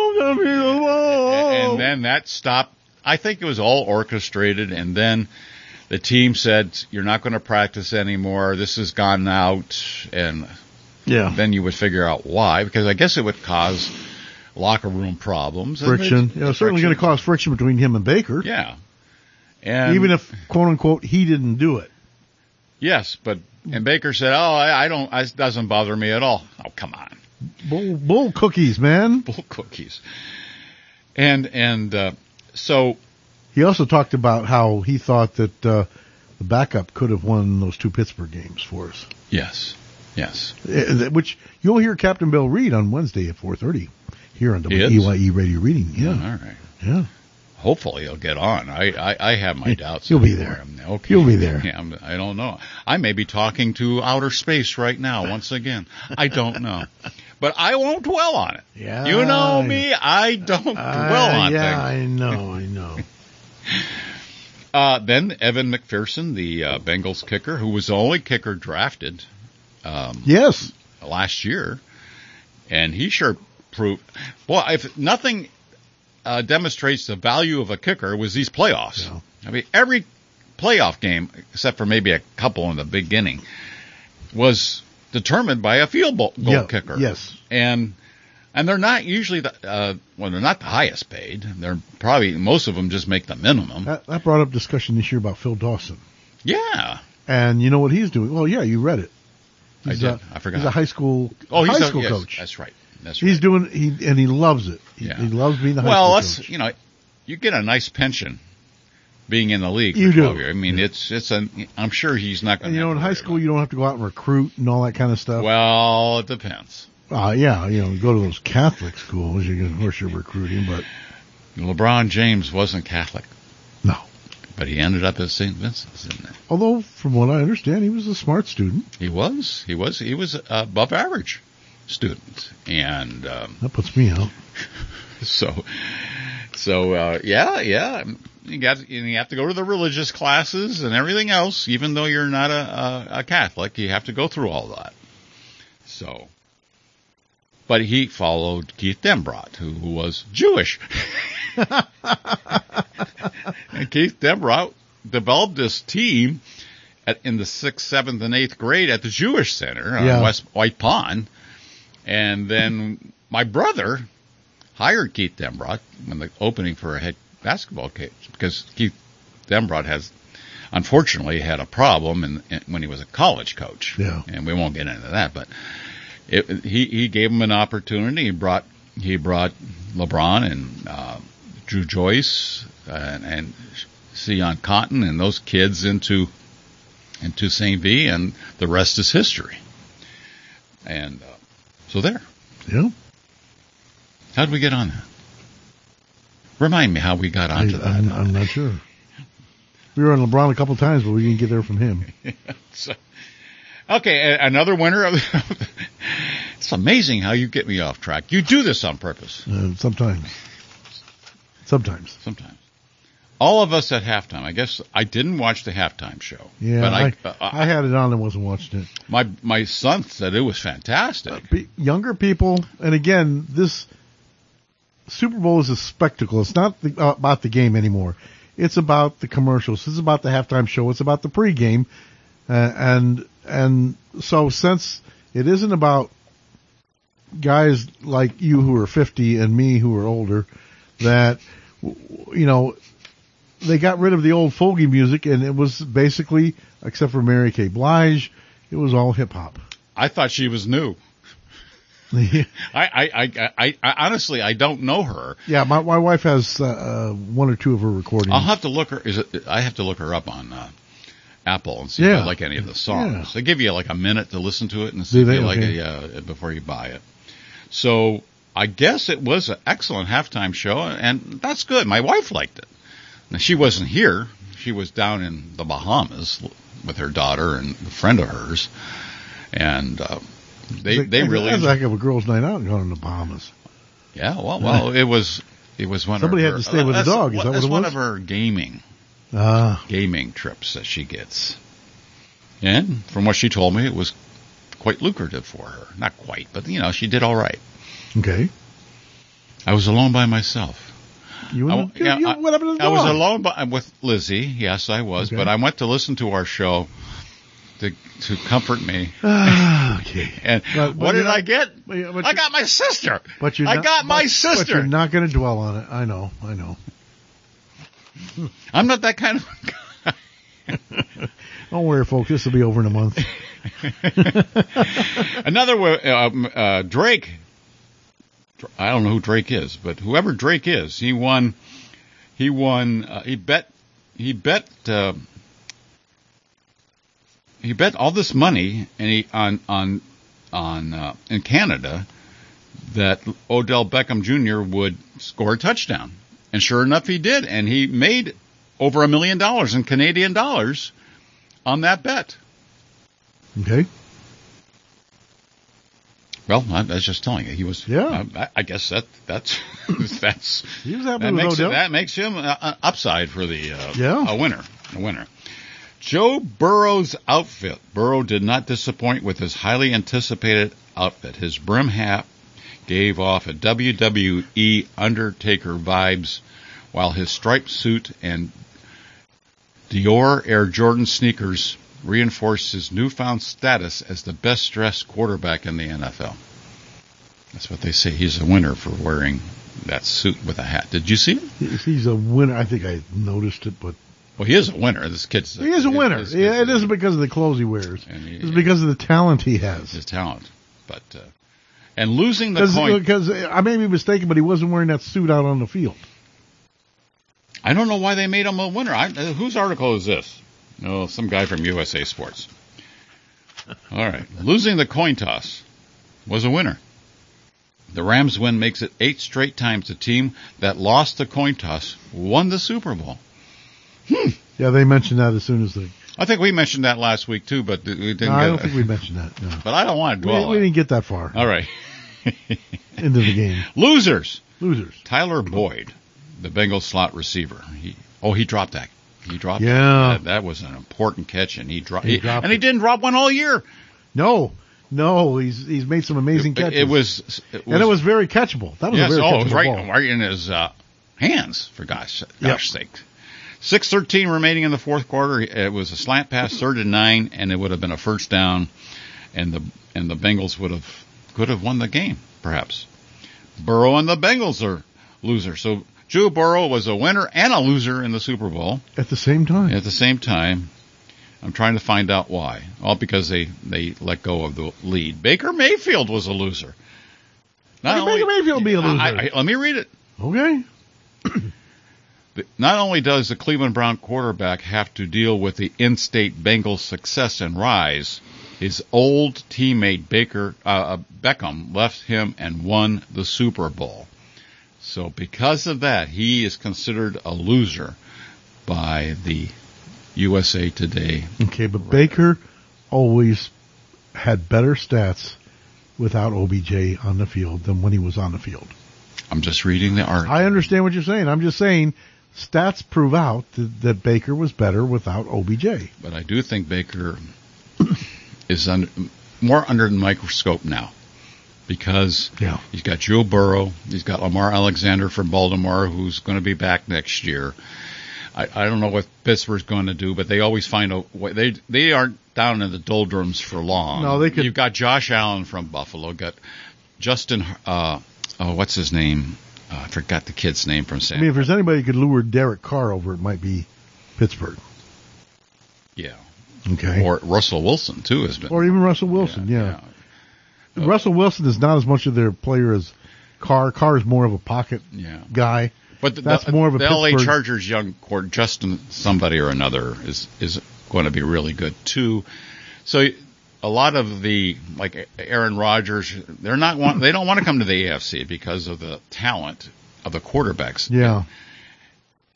And then that stopped. I think it was all orchestrated, and then the team said, "You're not going to practice anymore. This has gone out," and Yeah. then you would figure out why, because I guess it would cause locker room problems. And Friction. it's- You know, certainly going to cause friction between him and Baker. Yeah. And Even if, quote unquote, he didn't do it. yes, but and Baker said, "Oh, I, I don't. It doesn't bother me at all." Oh, come on, Bull, bull cookies, man. bull cookies. And and uh, so He also talked about how he thought that uh, the backup could have won those two Pittsburgh games for us. yes, yes, Uh, Which you'll hear Captain Bill Reed on Wednesday at four thirty here on He is? W E Y E Radio Reading. all Yeah. right. Yeah. Hopefully he'll get on. I, I, I have my He- doubts. he'll be for there. him. Okay. He'll be there. Yeah, I'm- I don't know. I may be talking to outer space right now once again. I don't know. But I won't dwell on it. Yeah. You know me. I don't dwell Uh, on yeah, things. I know, I know. Uh, then Evan McPherson, the uh, Bengals kicker, who was the only kicker drafted um, Yes. last year, and he sure proved. Well, if nothing uh, demonstrates the value of a kicker, was these playoffs. Yeah. I mean, every playoff game, except for maybe a couple in the beginning, was determined by a field goal Yeah, kicker. yes. and and they're not usually the uh, well, they're not the highest paid. They're probably most of them just make the minimum. That, that brought up discussion this year about Phil Dawson. Yeah. And you know what he's doing? Well, yeah, you read it. I He's did. A, I forgot. He's a high school, Oh, he's high a, school yes, coach. That's right. That's right. He's doing, he and he loves it. He, Yeah. he loves being the high well, school let's coach. you know, you get a nice pension being in the league. You for do. twelve years. I mean, it's it's a. I'm sure he's not going. And you know, in high school, you don't have to go out and recruit and all that kind of stuff. Well, it depends. Uh, yeah, you know, go to those Catholic schools, you can, of course, you're recruiting, but LeBron James wasn't Catholic, no. but he ended up at Saint Vincent's. Didn't he? Although, from what I understand, he was a smart student. He was. He was. He was above average student, and um, That puts me out. so, so uh, yeah, yeah. You got. You have to go to the religious classes and everything else, even though you're not a, a, a Catholic. You have to go through all that. So, but he followed Keith Dembrot, who, who was Jewish. And Keith Dembrot developed this team at, in the sixth, seventh, and eighth grade at the Jewish Center on Yeah. West White Pond. And then my brother hired Keith Dembrot when the opening for a head basketball coach, because Keith Dembrot has, unfortunately, had a problem in, in, when he was a college coach. Yeah. And we won't get into that, but it, he he gave him an opportunity. He brought he brought LeBron and uh, Drew Joyce and, and Sion Cotton and those kids into into Saint V, and the rest is history. And uh, so there. Yeah. How did we get on that? Remind me how we got I, onto that. I'm, I'm not sure. We were on LeBron a couple times, but we didn't get there from him. So, okay, a- another winner of. It's amazing how you get me off track. You do this on purpose. Uh, sometimes. Sometimes. Sometimes. All of us at halftime. I guess I didn't watch the halftime show. Yeah, but I, I, uh, I had it on and wasn't watching it. my my son said it was fantastic. Be- younger people, and again, this Super Bowl is a spectacle. It's not the, uh, about the game anymore. It's about the commercials. It's about the halftime show. It's about the pregame, uh, and and so since it isn't about guys like you who are fifty and me who are older, that you know they got rid of the old folky music, and it was basically, except for Mary Kay Blige, it was all hip hop. I thought she was new. I, I, I, I, I honestly I don't know her. Yeah, my my wife has uh, uh, one or two of her recordings. I'll have to look her. Is it? I have to look her up on uh, Apple and see Yeah. if I like any of the songs. Yeah. They give you like a minute to listen to it and see Do if they? you like Okay. it yeah, before you buy it. So I guess it was an excellent halftime show, and that's good. My wife liked it. Now, she wasn't here, she was down in the Bahamas with her daughter and a friend of hers, and uh, they That's they like, really that's like a girls' night out going to the Bahamas. yeah. Well, well, it was it was one Somebody of had her, to stay with the that's- dog, is that what that's it one was? of her gaming Ah, gaming trips that she gets, and from what she told me, it was quite lucrative for her. Not quite, but you know, she did all right. okay. I was alone by myself. You I, and the, yeah, you, I- what happened to the I was dog? alone by, with Lizzie. Yes, I was. Okay. But I went to listen to our show to to comfort me. Ah, okay. And But- but what did you're not- I get? but you- but I you- got my sister. But you're I not, got my but- sister. But you're not going to dwell on it. I know. I know. I'm not that kind of guy. Don't worry, folks. This will be over in a month. Another way, uh, um, uh, Drake. I don't know who Drake is, but whoever Drake is, he won. He won. Uh, he bet. He bet. Uh, he bet all this money, and he on on on uh, in Canada that Odell Beckham Junior would score a touchdown, and sure enough, he did, and he made over a million dollars in Canadian dollars on that bet. Okay. Well, I, I was just telling you, he was. Yeah. I, I guess that that's that's He was happy that with makes Odell. that makes him uh, uh, upside for the uh, Yeah. a winner, a winner. Joe Burrow's outfit. Burrow did not disappoint with his highly anticipated outfit. His brim hat gave off a W W E Undertaker vibes, while his striped suit and Dior Air Jordan sneakers reinforced his newfound status as the best-dressed quarterback in the N F L. That's what they say. He's a winner for wearing that suit with a hat. Did you see it? He- He's a winner. I think I noticed it, but Well, he is a winner. This kid's he is a winner. his- yeah, it his- isn't because of the clothes he wears. And he- It's because of the talent he has. his talent. But uh, and losing the coin. Because I may be mistaken, but he wasn't wearing that suit out on the field. I don't know why they made him a winner. I, uh, whose article is this? Oh, some guy from U S A Sports. All right. Losing the coin toss was a winner. The Rams win makes it eight straight times the team that lost the coin toss won the Super Bowl. Yeah, they mentioned that as soon as they. I think we mentioned that last week too, but we didn't. No, I get don't it. think we mentioned that. No. But I don't want to We, dwell we on it. didn't get that far All right. into the game. Losers. Losers. Tyler Boyd, the Bengals slot receiver. He oh he dropped that. He dropped Yeah. that. That was an important catch, and he, dro- He he dropped and he it. didn't drop one all year. No, no, he's he's made some amazing It, catches. it was, it was and it was very catchable. That was yes, a very oh, catchable it was right, ball. right in his uh, hands. For gosh, Yep. gosh sake. six thirteen remaining in the fourth quarter. It was a slant pass, third and nine, and it would have been a first down, and the and the Bengals would have could have won the game, perhaps. Burrow and the Bengals are losers. So Joe Burrow was a winner and a loser in the Super Bowl At the same time. at the same time. I'm trying to find out why. All because they, they let go of the lead. Baker Mayfield was a loser. How can Baker Mayfield be a loser? I, I, let me read it. Okay. Not only does the Cleveland Brown quarterback have to deal with the in-state Bengals' success and rise, his old teammate Baker uh, Beckham left him and won the Super Bowl. So because of that, he is considered a loser by the U S A Today. Okay, but Baker always had better stats without O B J on the field than when he was on the field. I'm just reading the article. I understand what you're saying. I'm just saying stats prove out that, that Baker was better without O B J. But I do think Baker is under, more under the microscope now because Yeah. he's got Joe Burrow, he's got Lamar Alexander from Baltimore, who's going to be back next year. I, I don't know what Pittsburgh's going to do, but they always find a way. They they aren't down in the doldrums for long. No, they could- You've got Josh Allen from Buffalo, got Justin. Uh, oh, what's his name? Uh, I forgot the kid's name from San. I mean, if there's anybody who could lure Derek Carr over, it might be Pittsburgh. yeah, Okay. or Russell Wilson too has been. Or even Russell Wilson, yeah. Russell Wilson is not as much of their player as Carr. Carr is more of a pocket yeah. guy. But the, That's the, more of a the L A Pittsburgh- Chargers young court, Justin somebody or another is is going to be really good too. So a lot of the like Aaron Rodgers, they're not want, they don't want to come to the A F C because of the talent of the quarterbacks. Yeah.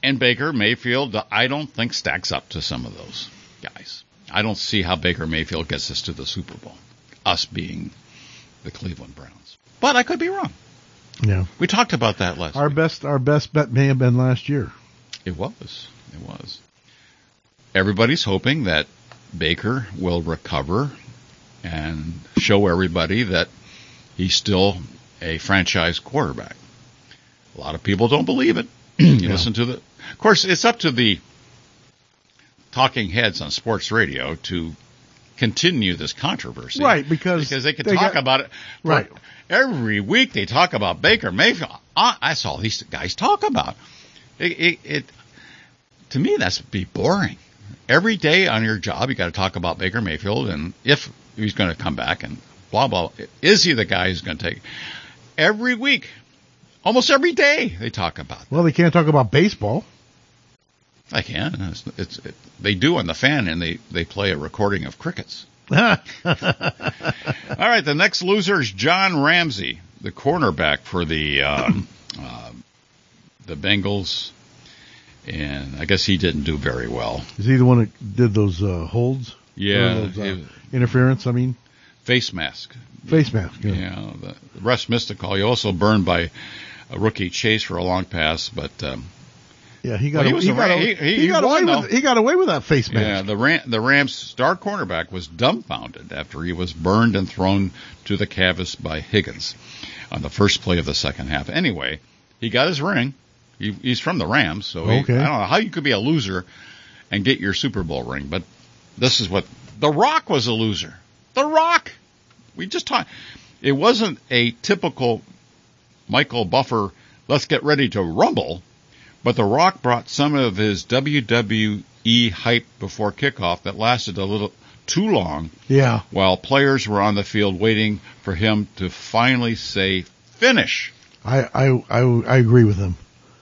And Baker Mayfield, I don't think stacks up to some of those guys. I don't see how Baker Mayfield gets us to the Super Bowl, us being the Cleveland Browns. But I could be wrong. Yeah. We talked about that last Our week. best, our best bet may have been last year. It was. It was. Everybody's hoping that Baker will recover and show everybody that he's still a franchise quarterback. A lot of people don't believe it. you Yeah. listen to the, of course, it's up to the talking heads on sports radio to continue this controversy. Right, because because they could they talk got- about it. Right. Every week they talk about Baker Mayfield. I, that's all these guys talk about. It, it, it to me, that's be boring. Every day on your job, you got to talk about Baker Mayfield and if he's going to come back and blah, blah. Is he the guy who's going to take every week? Almost every day they talk about that. Well, they can't talk about baseball. I can. It's, it's it, they do on the fan, and they, they play a recording of crickets. All right, the next loser is John Ramsey, the cornerback for the um, uh, the Bengals, and I guess he didn't do very well. Is he the one that did those uh, holds? Yeah, Or those, uh, it- interference, I mean? face mask. Face mask. Yeah. Yeah, the, the rest missed the call. He also burned by a rookie Chase for a long pass, but um, Yeah, he got, Well, he a- was he a got, Ra- a- he- he- he he got won, away though. with he got away with that face yeah, mask. the Ram, the Rams' star cornerback was dumbfounded after he was burned and thrown to the canvas by Higgins on the first play of the second half. Anyway, he got his ring. He, he's from the Rams, so he, Okay. I don't know how you could be a loser and get your Super Bowl ring, but this is what The Rock was a loser. The Rock. We just talked. It wasn't a typical Michael Buffer, let's get ready to rumble, but The Rock brought some of his W W E hype before kickoff that lasted a little too long Yeah. while players were on the field waiting for him to finally say finish. I, I, I, I agree with him.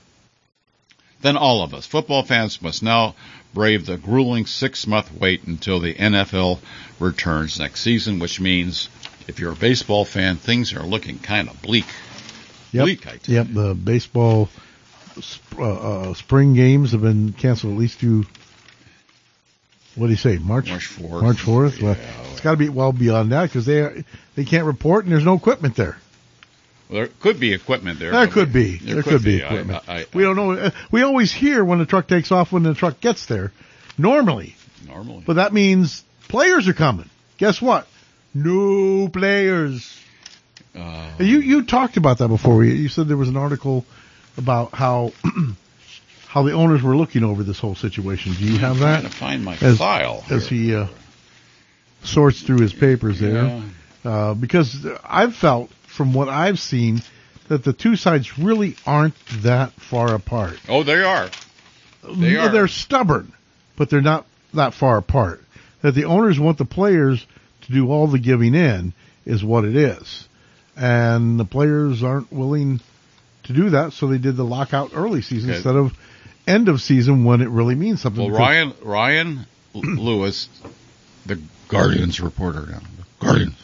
Then all of us, football fans, must now brave the grueling six-month wait until the N F L returns next season, which means if you're a baseball fan, things are looking kind of bleak. Yep. Bleak, I tell Yep. The baseball sp- uh, uh, spring games have been canceled at least through, what do you say, March? March fourth. March fourth. Well, Yeah. it's got to be well beyond that because they they can't report and there's no equipment there. Well, there could be equipment there. There but could be. there There could could be be. I- equipment. I- I- we don't know. Uh, We always hear when the truck takes off when the truck gets there, normally. Normally. But that means players are coming. Guess what? No players. Uh, You you talked about that before. You, you said there was an article about how how the owners were looking over this whole situation. Do you have I'm that? trying to find my As- file. As here. he uh, sorts through his papers there, Yeah. uh, because I've felt from what I've seen that the two sides really aren't that far apart. Oh, they are. They Yeah, are. They're stubborn, but they're not that far apart. That the owners want the players to do all the giving in is what it is. And the players aren't willing to do that, so they did the lockout early season Okay. instead of end of season when it really means something. Well, because- Ryan Ryan Lewis, the Guardians reporter now. The Guardians.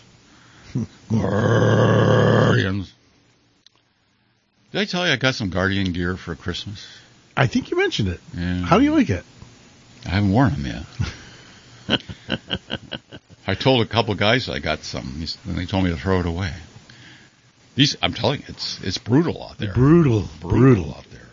Guardians. Did I tell you I got some Guardian gear for Christmas? I think you mentioned it. Yeah. How do you like it? I haven't worn them yet. I told a couple guys I got some, and they told me to throw it away. These, I'm telling you, it's it's brutal out there. Brutal, brutal. out there.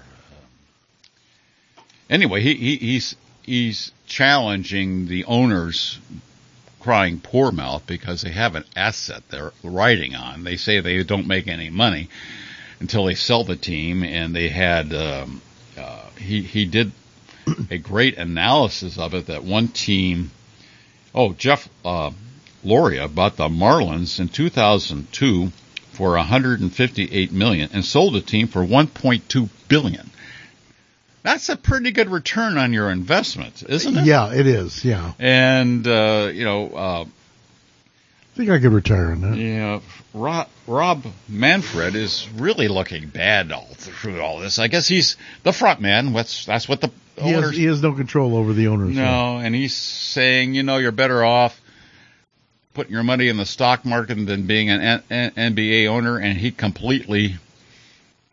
Anyway, he, he he's he's challenging the owners, crying poor mouth because they have an asset they're riding on. They say they don't make any money until they sell the team, and they had um, uh, he he did a great analysis of it that one team. Oh, Jeff uh, Loria bought the Marlins in two thousand two for one hundred fifty-eight million dollars and sold the team for one point two billion dollars. That's a pretty good return on your investment, isn't it? Yeah, it is. Yeah. And, uh, you know, uh, I think I could retire on that. you know, Rob, Rob Manfred is really looking bad all through all this. I guess he's the front man. What's, that's what the He has, owners he has no control over the owners. so. No, and he's saying, you know, you're better off putting your money in the stock market than being an N- N- NBA owner, and he completely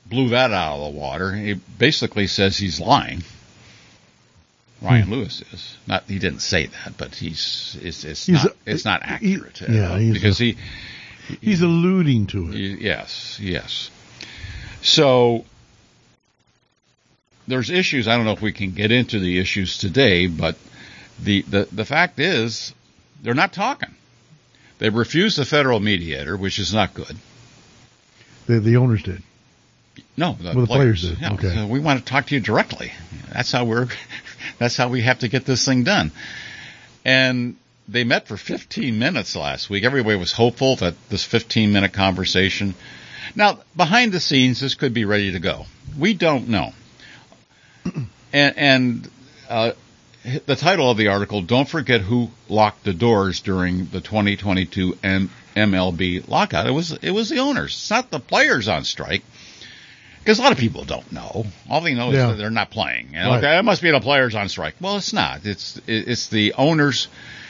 blew that out of the water. He basically says he's lying. Ryan Hmm. Lewis is not. He didn't say that, but he's it's it's He's not a- it's not he- accurate. yeah, uh, he's because a- he He's alluding to it. yes yes. So there's issues. I don't know if we can get into the issues today, but the the the fact is they're not talking. They refused the federal mediator, which is not good. The, the owners did. No, the, Well, the players did. Yeah, Okay. so we want to talk to you directly. That's how we're. That's how we have to get this thing done. And they met for fifteen minutes last week. Everybody was hopeful that this fifteen minute conversation. Now, behind the scenes, this could be ready to go. We don't know. And, and uh, the title of the article: "Don't forget who locked the doors during the twenty twenty-two M- MLB lockout." It was it was the owners. It's not the players on strike. Because a lot of people don't know. All they know is Yeah. that they're not playing. And, Right. okay, it must be the players on strike. Well, it's not. It's it's the owners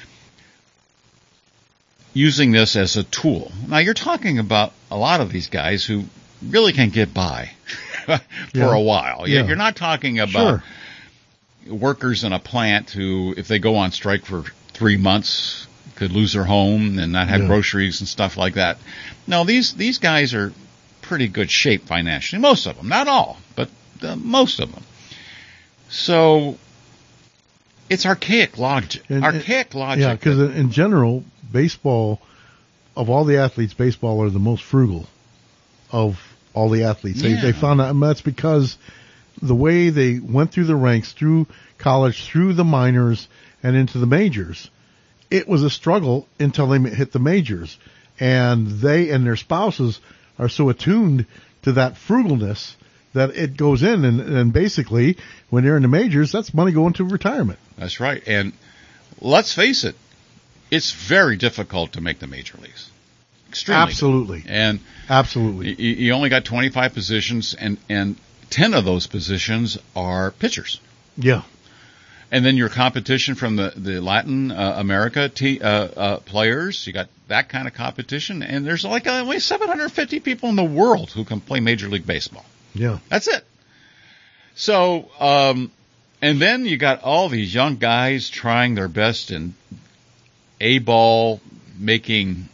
using this as a tool. Now, you're talking about a lot of these guys who really can get by for Yeah. a while. You- Yeah. You're not talking about Sure. workers in a plant who, if they go on strike for three months, could lose their home and not have Yeah. groceries and stuff like that. No, these these guys are pretty good shape financially. Most of them, not all, but uh, most of them. So it's archaic logic. And- archaic logic. Yeah, because in, in general, baseball, of all the athletes, baseball are the most frugal of all the athletes. They, Yeah. they found out, and that's because the way they went through the ranks, through college, through the minors, and into the majors, it was a struggle until they hit the majors. And they and their spouses are so attuned to that frugalness that it goes in. And, and basically, when they're in the majors, that's money going to retirement. That's right. And let's face it, it's very difficult to make the major leagues. Extremely. Absolutely. And Absolutely. you, you only got twenty-five positions, and, and ten of those positions are pitchers. Yeah. And then your competition from the, the Latin uh, America t- uh, uh, players, you got that kind of competition, and there's like only seven hundred fifty people in the world who can play Major League Baseball. Yeah. That's it. So, um, and then you got all these young guys trying their best in A-ball, making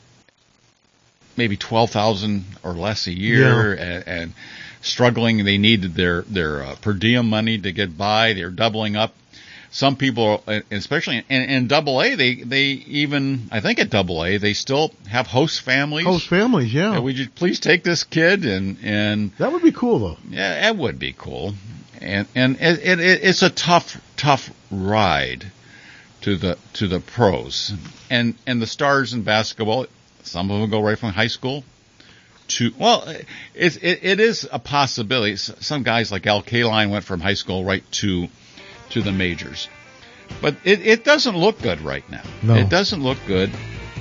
maybe twelve thousand or less a year, Yeah. and, and struggling. They needed their their uh, per diem money to get by. They're doubling up. Some people, especially in, in Double A, they they even I think at Double A they still have host families. Host families, yeah. Uh, would you please take this kid and and That would be cool, though. yeah, that would be cool. And and it, it, it's a tough tough ride to the to the pros. And and the stars in basketball, some of them go right from high school to well, it it, it is a possibility. Some guys like Al Kaline went from high school right to to the majors. But it, it doesn't look good right now. No. It doesn't look good.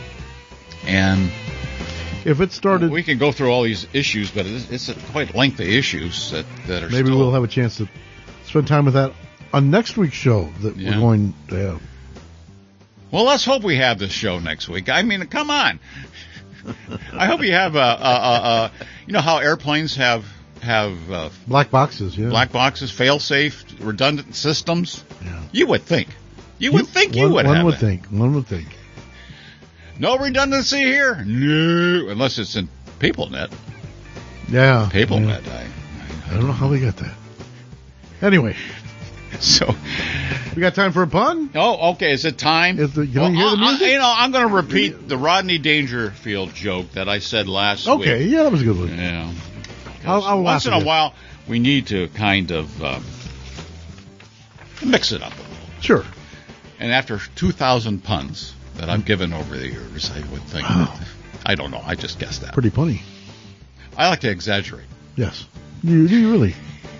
And If it started, we can go through all these issues, but it's, it's a quite lengthy issues that, that are maybe still... we'll have a chance to spend time with that on next week's show that Yeah. we're going to have. Well, let's hope we have this show next week. I mean, come on. I hope you have a, a, a, a you know how airplanes have have uh, Black boxes, yeah. black boxes, fail-safe, redundant systems. Yeah. You would think. You would think you one, would One have would that. think. One would think. No redundancy here? No. Unless it's in PeopleNet. Yeah. PeopleNet. yeah. I, I don't know how they got that. Anyway, I, so, we got time for a pun? oh, okay. Is it time? Is the- can you hear the I- I- music? you know, I'm going to repeat the Rodney Dangerfield joke that I said last week. Okay, yeah, that was a good one. Yeah. I'll, I'll Once laugh in a at it. while, we need to kind of um, mix it up a little. Sure. And after two thousand puns that I've given over the years, I would think. Wow. That, I don't know. I just guessed that. Pretty funny. I like to exaggerate. Yes. You, you really.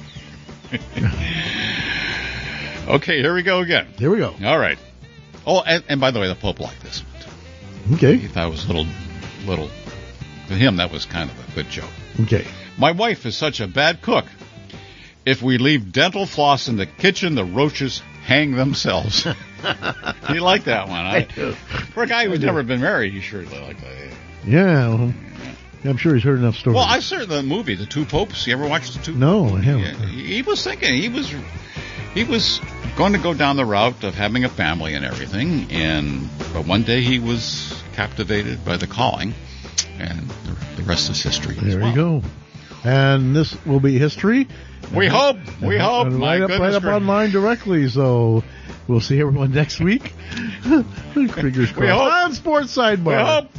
Okay, here we go again. There we go. All right. Oh, and, and by the way, the Pope liked this one too. He Okay. thought it was a little, little. To him, that was kind of a good joke. Okay. My wife is such a bad cook. If we leave dental floss in the kitchen, the roaches hang themselves. You like that one, huh? I do. For a guy who's I do. never been married, he sure liked that. Yeah. well, I'm sure he's heard enough stories. Well, I saw the movie, The Two Popes. You ever watched The Two No, Popes? I haven't. Yeah, he was thinking, he was, he was going to go down the route of having a family and everything, and but one day he was captivated by the calling, and the, the rest is history. There well. you go. And this will be history. We and, hope. We and, hope. And My right up, goodness right up gracious. online directly. So we'll see everyone next week. Fingers crossed. We hope. On Sports Sidebar. We hope.